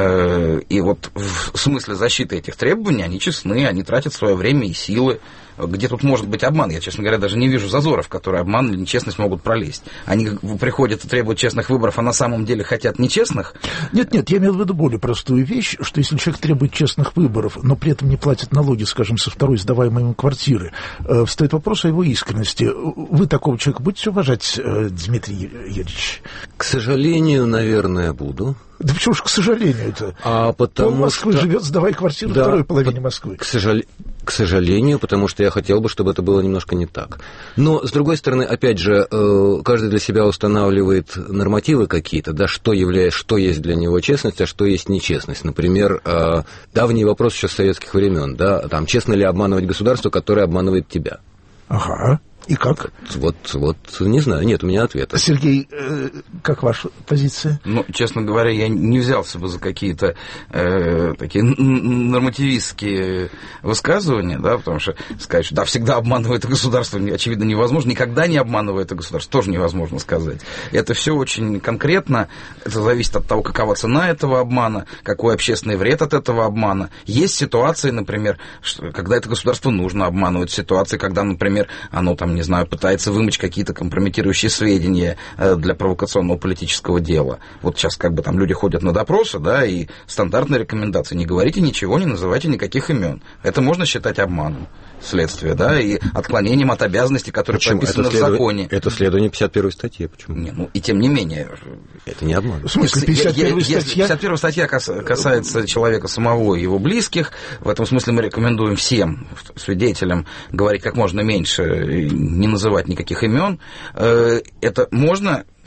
Speaker 14: Э, и вот в смысле защиты этих требований они честны, они тратят свое время и силы. Где тут может быть обман? Я, честно говоря, даже не вижу зазоров, которые обман или нечестность могут пролезть. Они приходят и требуют честных выборов, а на самом деле хотят нечестных?
Speaker 13: Нет-нет, я имел в виду более простую вещь, что если человек требует честных выборов, но при этом не платит налоги, скажем, со второй сдаваемой ему квартиры, э, встает вопрос о его искренности. Вы такого человека будете уважать, э, Дмитрий Юрьевич?
Speaker 16: К сожалению, наверное, буду.
Speaker 13: Да почему же к сожалению-то?
Speaker 16: А потому
Speaker 13: Пол Москвы
Speaker 16: что...
Speaker 13: живет, сдавай квартиру, да, второй половине Москвы.
Speaker 16: К, сожал... к сожалению, потому что я хотел бы, чтобы это было немножко не так. Но, с другой стороны, опять же, каждый для себя устанавливает нормативы какие-то, да, что является, что есть для него честность, а что есть нечестность. Например, давний вопрос еще с советских времен, да, там, честно ли обманывать государство, которое обманывает тебя?
Speaker 13: Ага. И как?
Speaker 16: Вот, вот, не знаю, нет у меня ответа.
Speaker 13: Сергей, э, как ваша позиция?
Speaker 14: Ну, честно говоря, я не взялся бы за какие-то э, такие нормативистские высказывания, да, потому что сказать, что да, всегда обманывает государство, очевидно, невозможно, никогда не обманывает государство, тоже невозможно сказать. Это все очень конкретно, это зависит от того, какова цена этого обмана, какой общественный вред от этого обмана. Есть ситуации, например, что, когда это государство нужно обманывать, ситуации, когда, например, оно там, не знаю, пытается вымочь какие-то компрометирующие сведения для провокационного политического дела. Вот сейчас как бы там люди ходят на допросы, да, и стандартная рекомендация: не говорите ничего, не называйте никаких имен. Это можно считать обманом следствия, да, и отклонением от обязанностей, которые
Speaker 16: почему?
Speaker 14: прописаны
Speaker 16: это
Speaker 14: в законе.
Speaker 16: Это следование пятьдесят первой статьи, почему?
Speaker 14: Не, ну, и тем не менее...
Speaker 16: Это не обман.
Speaker 13: В смысле, пятьдесят первая
Speaker 14: если,
Speaker 13: статья?
Speaker 14: пятьдесят первая статья касается человека самого и его близких. В этом смысле мы рекомендуем всем свидетелям говорить как можно меньше, не называть никаких имен. Это можно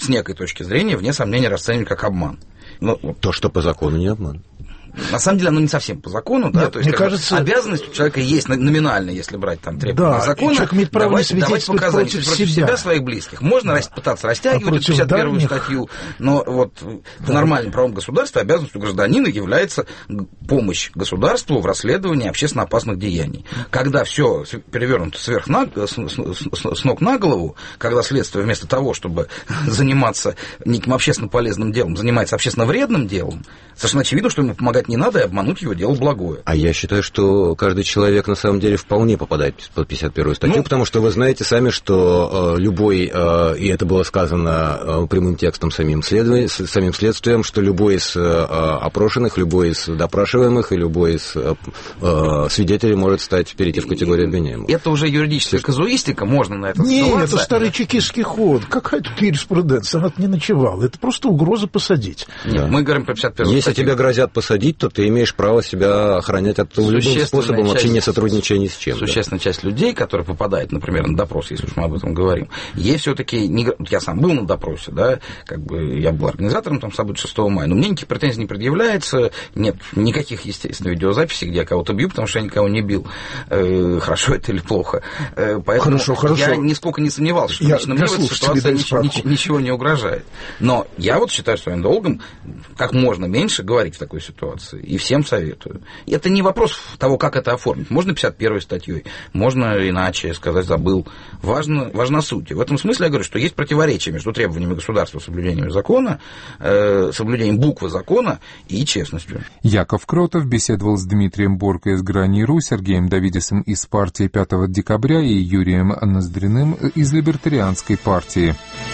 Speaker 14: с некой точки зрения, вне сомнения, расценивать как обман.
Speaker 16: Ну, то, что по закону не обман.
Speaker 14: На самом деле, оно не совсем по закону, да,
Speaker 13: Нет,
Speaker 14: то есть
Speaker 13: мне кажется...
Speaker 14: обязанность у человека есть номинально, если брать там требования
Speaker 13: да,
Speaker 14: закона,
Speaker 13: человек имеет право
Speaker 14: давать, давать показания
Speaker 13: против,
Speaker 14: против себя. себя, своих близких. Можно да. пытаться растягивать а эту пятьдесят первую статью, но вот да. в нормальном правом государстве обязанностью гражданина является помощь государству в расследовании общественно опасных деяний. Когда все перевернуто сверх на, с, с, с ног на голову, когда следствие вместо того, чтобы заниматься неким общественно полезным делом, занимается общественно вредным делом, совершенно очевидно, что ему помогать не надо, и обмануть его дело благое.
Speaker 16: А я считаю, что каждый человек на самом деле вполне попадает под пятьдесят первую статью, ну, потому что вы знаете сами, что э, любой, э, и это было сказано э, прямым текстом самим, следуя, самим следствием, что любой из э, опрошенных, любой из допрашиваемых и любой из э, э, свидетелей может стать, перейти в категорию обвиняемых.
Speaker 14: Это уже юридическая казуистика, можно на это
Speaker 13: Нет,
Speaker 14: ссылаться.
Speaker 13: это старый чекистский ход. Какая тут юриспруденция? Она не ночевала. Это просто угроза посадить.
Speaker 14: Нет, да. Мы говорим про пятьдесят первую
Speaker 16: Если
Speaker 14: статью.
Speaker 16: тебя грозят посадить, то ты имеешь право себя охранять от любым способом, часть, вообще не сотрудничая ни с чем.
Speaker 14: Существенная да. часть людей, которые попадают, например, на допрос, если уж мы об этом говорим, есть все-таки, не... я сам был на допросе, да, как бы я был организатором там событий шестого мая, но мне никаких претензий не предъявляется, нет никаких, естественно, видеозаписей, где я кого-то бью, потому что я никого не бил. Э, хорошо это или плохо. Э, поэтому
Speaker 13: хорошо, хорошо.
Speaker 14: я нисколько не сомневался, что
Speaker 13: я
Speaker 14: лично мне в этой ситуации ничего, ничего, ничего не угрожает. Но я вот считаю своим долгом как можно меньше говорить в такой ситуации. И всем советую. Это не вопрос того, как это оформить. Можно пятьдесят первой статьей, можно иначе сказать, забыл. Важно, важна суть. В этом смысле я говорю, что есть противоречие между требованиями государства, соблюдением закона, э, соблюдением буквы закона и честностью.
Speaker 2: Яков Кротов беседовал с Дмитрием Борко из «Грани.ру», Сергеем Давидисом из партии пятого декабря и Юрием Ноздриным из Либертарианской партии.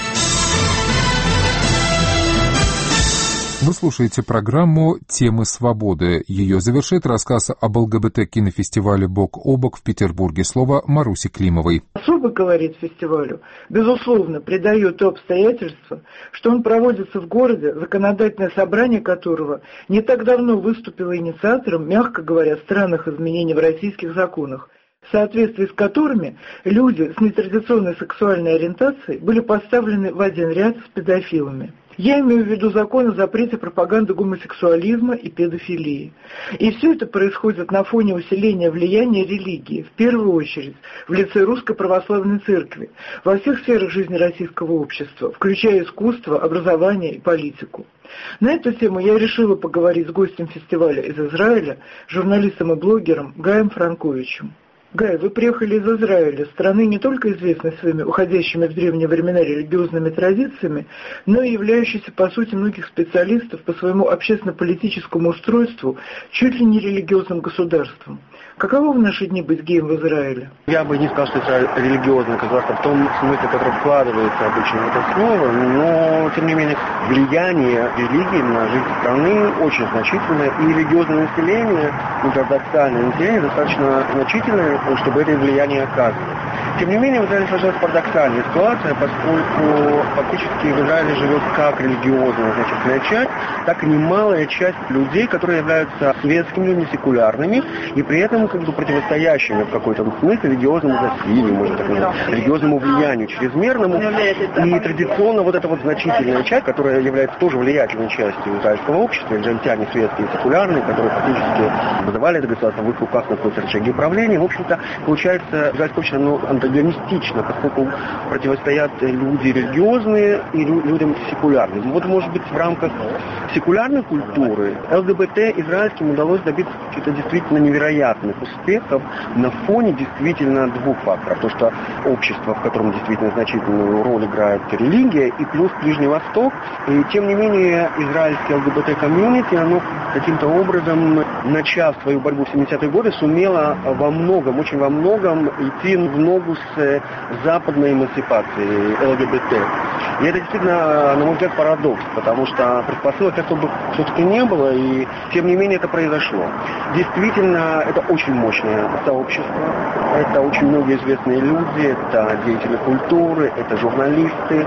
Speaker 2: Вы слушаете программу «Темы свободы». Ее завершит рассказ об ЛГБТ-кинофестивале «Бок о бок» в Петербурге. Слово Маруси Климовой.
Speaker 17: Особо, говорит фестивалю, безусловно, придает то обстоятельство, что он проводится в городе, законодательное собрание которого не так давно выступило инициатором, мягко говоря, странных изменений в российских законах, в соответствии с которыми люди с нетрадиционной сексуальной ориентацией были поставлены в один ряд с педофилами. Я имею в виду закон о запрете пропаганды гомосексуализма и педофилии. И все это происходит на фоне усиления влияния религии, в первую очередь в лице Русской Православной Церкви, во всех сферах жизни российского общества, включая искусство, образование и политику. На эту тему я решила поговорить с гостем фестиваля из Израиля, журналистом и блогером Гаем Франковичем. Гай, вы приехали из Израиля, страны не только известной своими уходящими в древние времена религиозными традициями, но и являющейся, по сути, многих специалистов по своему общественно-политическому устройству чуть ли не религиозным государством. Каково в наши дни быть геем в Израиле?
Speaker 18: Я бы не сказал, что это религиозное государство в том смысле, который вкладывается обычно в это слово, но, тем не менее, влияние религии на жизнь страны очень значительное, и религиозное население, ортодоксальное население достаточно значительное, чтобы это влияние оказывать. Тем не менее, в Израиле сложилась парадоксальная ситуация, поскольку фактически в Израиле живет как религиозная значительная часть, так и немалая часть людей, которые являются светскими людьми, секулярными, и при этом как бы противостоящими в какой-то смысле религиозному засилию, можно так сказать, религиозному влиянию чрезмерному. И традиционно вот эта вот значительная часть, которая является тоже влиятельной частью израильского общества, израильтяне светские и секулярные, которые фактически образовали это государство в их руках на какой-то рычаге управления, в общем-то, получается, израильское общество, оно антагонистично, поскольку противостоят люди религиозные и людям секулярным. Вот, может быть, в рамках секулярной культуры ЛГБТ израильским удалось добиться каких-то действительно невероятных успехов на фоне действительно двух факторов. То, что общество, в котором действительно значительную роль играет религия, и плюс Ближний Восток. И, тем не менее, израильский ЛГБТ-комьюнити, оно каким-то образом, начав свою борьбу в семидесятые годы, сумело во многом, очень во многом идти в ногу с западной эмансипацией ЛГБТ. И это действительно, на мой взгляд, парадокс, потому что предпосылок этого все-таки не было, и тем не менее это произошло. Действительно, это очень мощное сообщество, это очень многие известные люди, это деятели культуры, это журналисты,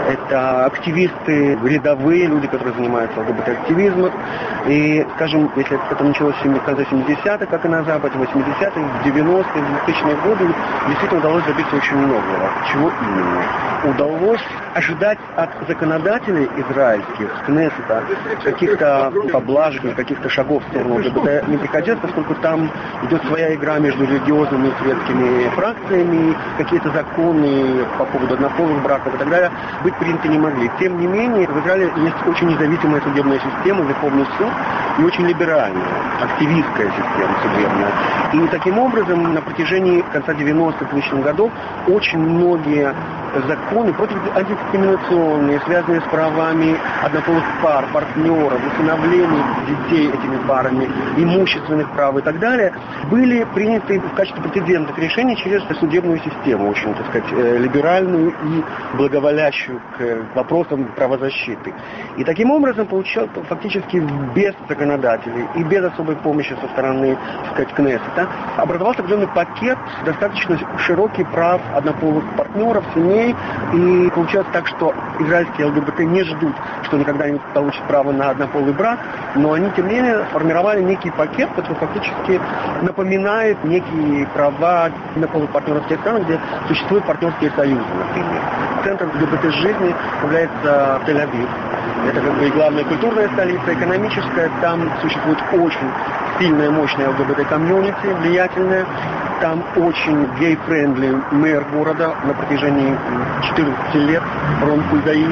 Speaker 18: это активисты рядовые, люди, которые занимаются ЛГБТ-активизмом. И, скажем, если это началось в конце семидесятых, как и на Западе, в восьмидесятых, в девяностые, в двухтысячные годы, действительно удалось добиться очень многого. Чего именно? Удалось ожидать от законодателей израильских, Кнессета, каких-то поблажек, каких-то шагов в сторону ЛГБТ не приходилось, поскольку там идет своя игра между религиозными и светскими фракциями, какие-то законы по поводу однополых браков и так далее быть приняты не могли. Тем не менее, в Израиле есть очень независимая судебная система, Верховный суд, и очень либеральная, активистская система судебная. И таким образом, на протяжении конца девяностых, двухтысячных годов очень многие законы против антидискриминационные, связанные с правами однополых пар, партнеров, усыновления детей этими парами, имущественных прав и так далее, были приняты в качестве прецедентных решений через судебную систему, очень, так сказать, либеральную и благоволящую к вопросам правозащиты. И таким образом получал фактически без законодателей и без особой помощи со стороны, так сказать, Кнессета образовался определенный пакет достаточно широкий прав однополых партнеров, семей, и получается так, что израильские ЛГБТ не ждут, что они когда-нибудь получат право на однополый брак, но они, тем не менее, сформировали некий пакет, который фактически напоминает некие права однополых партнеров в тех странах, где существуют партнерские союзы, например. Центр ЛГБТ жизни является Тель-Авив. Это как бы и главная культурная столица, экономическая. Там существует очень сильная, мощная ЛГБТ-комьюнити, влиятельная. Там очень гей-френдли мэр города на протяжении четырнадцати лет, Рон Хульдаи.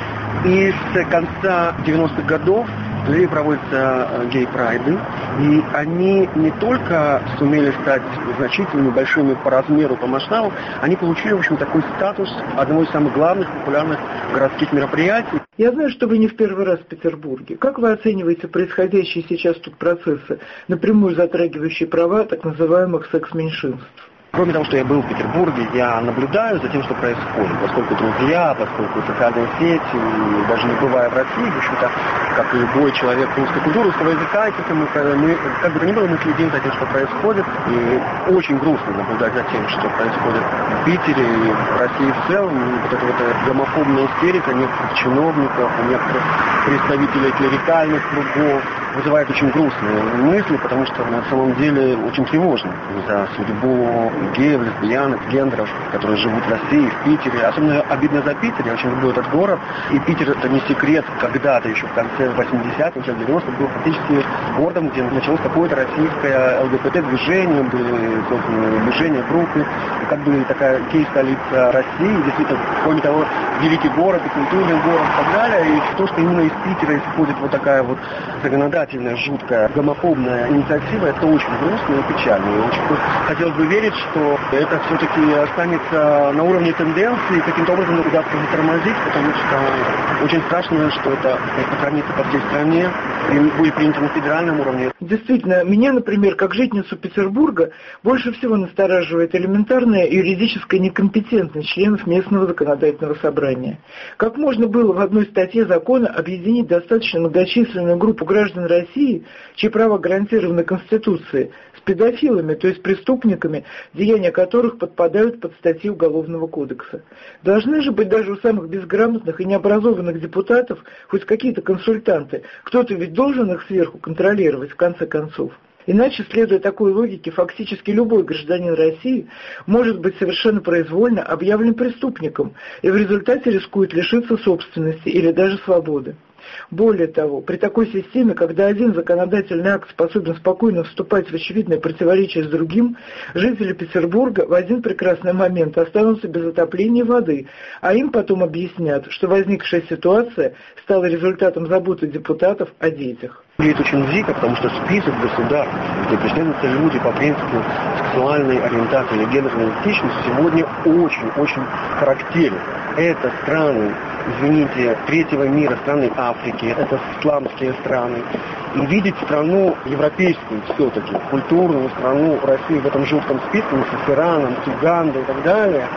Speaker 18: И с конца девяностых годов в Тель-Авиве проводятся гей-прайды, и они не только сумели стать значительными, большими по размеру, по масштабу, они получили, в общем, такой статус одного из самых главных, популярных городских мероприятий.
Speaker 17: Я знаю, что вы не в первый раз в Петербурге. Как вы оцениваете происходящие сейчас тут процессы, напрямую затрагивающие права так называемых секс-меньшинств?
Speaker 18: Кроме того, что я был в Петербурге, я наблюдаю за тем, что происходит, поскольку друзья, поскольку социальные сети, и даже не бывая в России, в общем-то, как и любой человек русской культуры, русского языка, мы, мы, как бы то ни было, мы следим за тем, что происходит, и очень грустно наблюдать за тем, что происходит в Питере и в России в целом. Вот эта вот гомофобная истерика некоторых чиновников, некоторых представителей клерикальных кругов вызывает очень грустные мысли, потому что на самом деле очень тревожно за судьбу геев, лесбиянок, гендеров, которые живут в России, в Питере. Особенно обидно за Питер, я очень люблю этот город. И Питер, это не секрет, когда-то еще в конце восьмидесятых, начале девяностых был фактически городом, где началось какое-то российское ЛГБТ-движение, были созданы движения, группы, как бы такая гей-столица России. Действительно, кроме того, великий город, и культурный город и так далее. И то, что именно из Питера исходит вот такая вот законодательная, жуткая, гомофобная инициатива, это очень грустно и печально. И очень хотелось бы верить, что это все-таки останется на уровне тенденции и каким-то образом удастся затормозить, потому что очень страшно, что это распространится по всей стране и будет принято на федеральном уровне.
Speaker 17: Действительно, меня, например, как жительницу Петербурга, больше всего настораживает элементарная юридическая некомпетентность членов местного законодательного собрания. Как можно было в одной статье закона объединить достаточно многочисленную группу граждан России, чьи права гарантированы Конституцией, с педофилами, то есть преступниками, деяния которых подпадают под статьи Уголовного кодекса? Должны же быть даже у самых безграмотных и необразованных депутатов хоть какие-то консультанты. Кто-то ведь должен их сверху контролировать, в конце концов. Иначе, следуя такой логике, фактически любой гражданин России может быть совершенно произвольно объявлен преступником и в результате рискует лишиться собственности или даже свободы. Более того, при такой системе, когда один законодательный акт способен спокойно вступать в очевидное противоречие с другим, жители Петербурга в один прекрасный момент останутся без отопления и воды, а им потом объяснят, что возникшая ситуация стала результатом заботы депутатов о детях.
Speaker 18: Это очень дико, потому что список государств, где преследуются люди по принципу сексуальной ориентации или гендерной идентичности, сегодня очень-очень характерен. Это страны, извините, третьего мира, страны Африки, это исламские страны. И видеть страну европейскую все-таки, культурную страну России в этом жутком списке, с Ираном, с Угандой и так далее.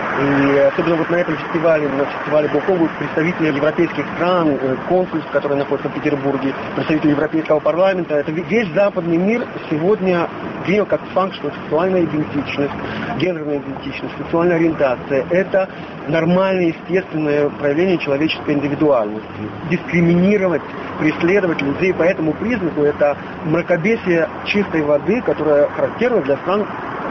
Speaker 18: И особенно вот на этом фестивале, на фестивале Бокова, будут представители европейских стран, консульств, которые находятся в Петербурге, представители Европейского парламента. Это весь западный мир сегодня принял как факт, что сексуальная идентичность, гендерная идентичность, сексуальная ориентация – это нормальное, естественное проявление человеческой индивидуальности. Дискриминировать, преследовать людей по этому признаку – это мракобесие чистой воды, которая характерна для стран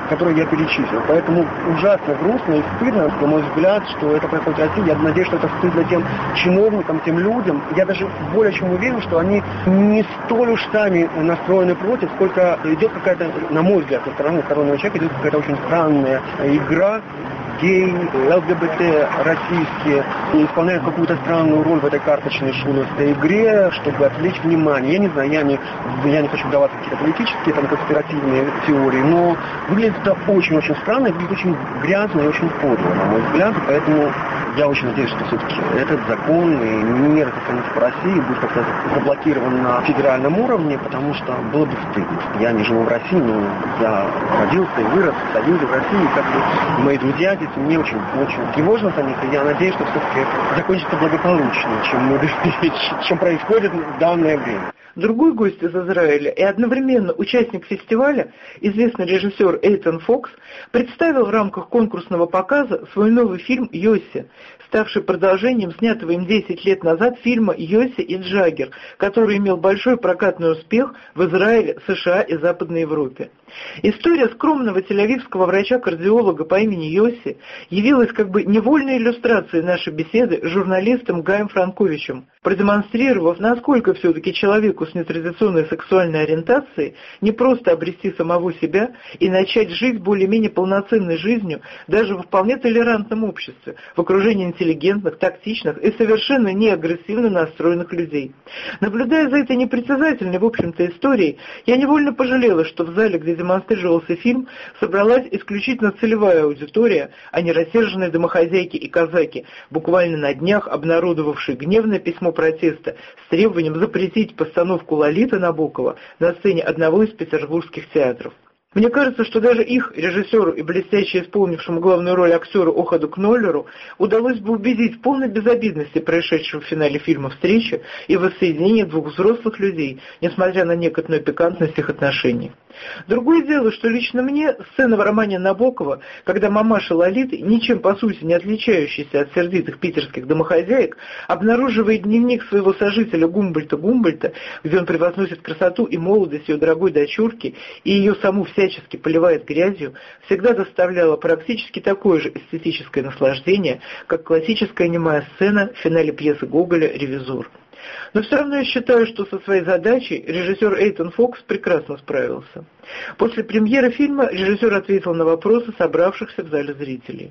Speaker 18: которые я перечислил. Поэтому ужасно грустно и стыдно, на мой взгляд, что это происходит в России. Я надеюсь, что это стыдно тем чиновникам, тем людям. Я даже более чем уверен, что они не столь уж сами настроены против, сколько идет какая-то, на мой взгляд, со стороны стороннего человека, идет какая-то очень странная игра. Гей, ЛГБТ российские исполняют какую-то странную роль в этой карточной шулерской игре, чтобы отвлечь внимание. Я не знаю, я не, я не хочу даваться в какие-то политические, там, конспиративные теории, но выглядит это очень-очень странно, выглядит очень грязно и очень подло, на мой взгляд, поэтому я очень надеюсь, что все-таки этот закон и мир по России будет как-то заблокирован на федеральном уровне, потому что было бы стыдно. Я не живу в России, но я родился и вырос в Союзе, в России, как бы мои друзья здесь, мне очень, очень тревожно за них, и я надеюсь, что все-таки закончится благополучнее, чем, мы, чем происходит в данное время.
Speaker 17: Другой гость из Израиля и одновременно участник фестиваля, известный режиссер Эйтан Фокс, представил в рамках конкурсного показа свой новый фильм «Йосси», ставший продолжением снятого им десять лет назад фильма «Йосси и Джаггер», который имел большой прокатный успех в Израиле, США и Западной Европе. История скромного тель-авивского врача-кардиолога по имени Йосси явилась как бы невольной иллюстрацией нашей беседы с журналистом Гаем Франковичем, продемонстрировав, насколько все-таки человеку с нетрадиционной сексуальной ориентацией не просто обрести самого себя и начать жить более-менее полноценной жизнью даже в вполне толерантном обществе, в окружении интеллигентных, тактичных и совершенно не агрессивно настроенных людей. Наблюдая за этой непритязательной, в общем-то, историей, я невольно пожалела, что в зале, где демонстрировался фильм, собралась исключительно целевая аудитория, а не рассерженные домохозяйки и казаки, буквально на днях обнародовавшие гневное письмо протеста с требованием запретить постановку Лолиты Набокова на сцене одного из петербургских театров. Мне кажется, что даже их, режиссеру и блестяще исполнившему главную роль актеру Охаду Кноллеру, удалось бы убедить в полной безобидности происшедшего в финале фильма встречи и воссоединении двух взрослых людей, несмотря на некоторую пикантность их отношений. Другое дело, что лично мне сцена в романе Набокова, когда мамаша Лолиты, ничем по сути не отличающаяся от сердитых питерских домохозяек, обнаруживает дневник своего сожителя Гумбольта Гумбольта, где он превозносит красоту и молодость ее дорогой дочурки и ее саму всячески поливает грязью, всегда доставляла практически такое же эстетическое наслаждение, как классическая немая сцена в финале пьесы Гоголя «Ревизор». Но все равно я считаю, что со своей задачей режиссер Эйтан Фокс прекрасно справился. После премьеры фильма режиссер ответил на вопросы собравшихся в зале зрителей.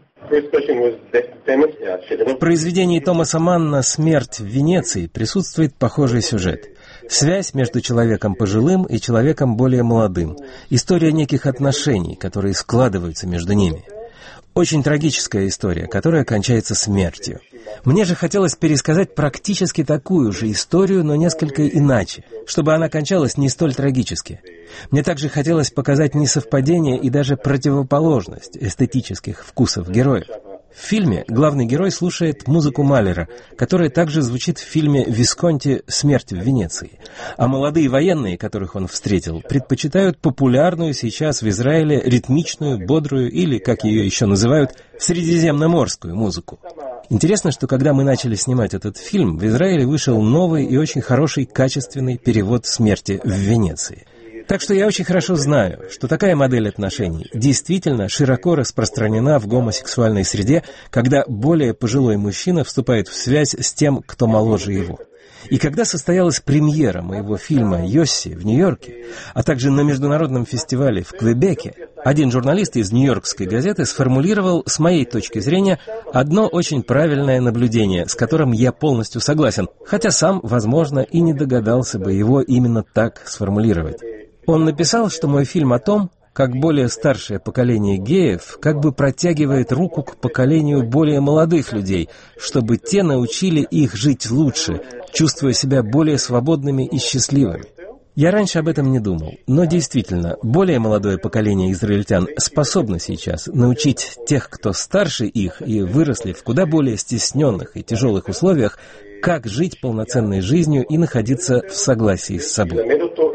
Speaker 19: В произведении Томаса Манна «Смерть в Венеции» присутствует похожий сюжет. Связь между человеком пожилым и человеком более молодым. История неких отношений, которые складываются между ними. Очень трагическая история, которая кончается смертью. Мне же хотелось пересказать практически такую же историю, но несколько иначе, чтобы она кончалась не столь трагически. Мне также хотелось показать несовпадение и даже противоположность эстетических вкусов героев. В фильме главный герой слушает музыку Малера, которая также звучит в фильме Висконти «Смерть в Венеции». А молодые военные, которых он встретил, предпочитают популярную сейчас в Израиле ритмичную, бодрую или, как ее еще называют, средиземноморскую музыку. Интересно, что когда мы начали снимать этот фильм, в Израиле вышел новый и очень хороший качественный перевод «Смерти в Венеции». Так что я очень хорошо знаю, что такая модель отношений действительно широко распространена в гомосексуальной среде, когда более пожилой мужчина вступает в связь с тем, кто моложе его. И когда состоялась премьера моего фильма «Йосси» в Нью-Йорке, а также на международном фестивале в Квебеке, один журналист из нью-йоркской газеты сформулировал, с моей точки зрения, одно очень правильное наблюдение, с которым я полностью согласен, хотя сам, возможно, и не догадался бы его именно так сформулировать. Он написал, что мой фильм о том, как более старшее поколение геев как бы протягивает руку к поколению более молодых людей, чтобы те научили их жить лучше, чувствуя себя более свободными и счастливыми. Я раньше об этом не думал, но действительно, более молодое поколение израильтян способно сейчас научить тех, кто старше их и выросли в куда более стесненных и тяжелых условиях, как жить полноценной жизнью и находиться в согласии с собой.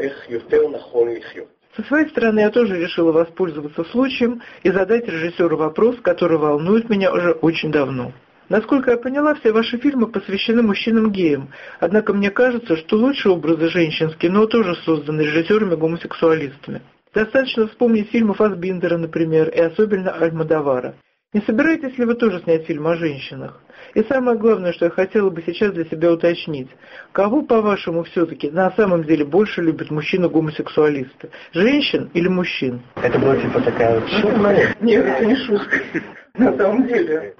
Speaker 17: Со своей стороны, я тоже решила воспользоваться случаем и задать режиссеру вопрос, который волнует меня уже очень давно. Насколько я поняла, все ваши фильмы посвящены мужчинам-геям, однако мне кажется, что лучшие образы женщин в кино тоже созданы режиссерами-гомосексуалистами. Достаточно вспомнить фильмы Фассбиндера, например, и особенно Альмодовара. Не собираетесь ли вы тоже снять фильм о женщинах? И самое главное, что я хотела бы сейчас для себя уточнить. Кого, по-вашему, все-таки на самом деле больше любят мужчины-гомосексуалисты? Женщин или мужчин?
Speaker 18: Это была типа такая вот шутка?
Speaker 17: Нет, это не шутка. На самом деле.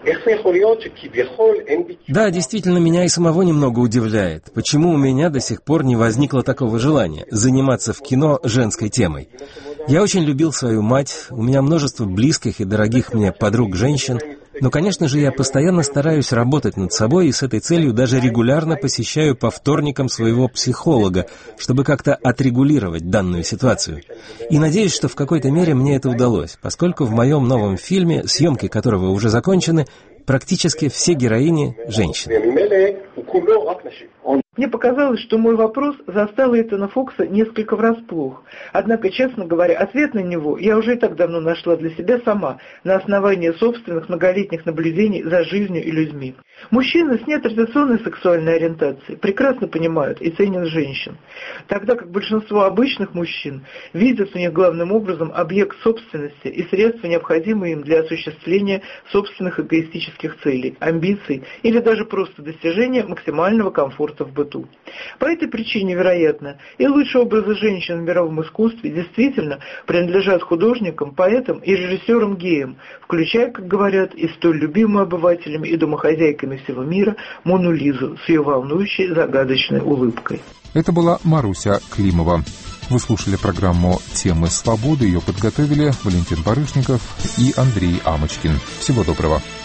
Speaker 19: Да, действительно, меня и самого немного удивляет. Почему у меня до сих пор не возникло такого желания заниматься в кино женской темой? Я очень любил свою мать, у меня множество близких и дорогих мне подруг-женщин, но, конечно же, я постоянно стараюсь работать над собой и с этой целью даже регулярно посещаю по вторникам своего психолога, чтобы как-то отрегулировать данную ситуацию. И надеюсь, что в какой-то мере мне это удалось, поскольку в моем новом фильме, съемки которого уже закончены, практически все героини – женщины.
Speaker 17: Мне показалось, что мой вопрос застал Итана Фокса несколько врасплох. Однако, честно говоря, ответ на него я уже и так давно нашла для себя сама, на основании собственных многолетних наблюдений за жизнью и людьми. Мужчины с нетрадиционной сексуальной ориентацией прекрасно понимают и ценят женщин, тогда как большинство обычных мужчин видят в них главным образом объект собственности и средства, необходимые им для осуществления собственных эгоистических целей, амбиций или даже просто достижения максимального комфорта в быту. По этой причине, вероятно, и лучшие образы женщин в мировом искусстве действительно принадлежат художникам, поэтам и режиссерам-геям, включая, как говорят, и столь любимую обывателями и домохозяйками всего мира Мону Лизу с ее волнующей загадочной улыбкой.
Speaker 2: Это была Маруся Климова. Вы слушали программу «Темы свободы». Ее подготовили Валентин Барышников и Андрей Амочкин. Всего доброго.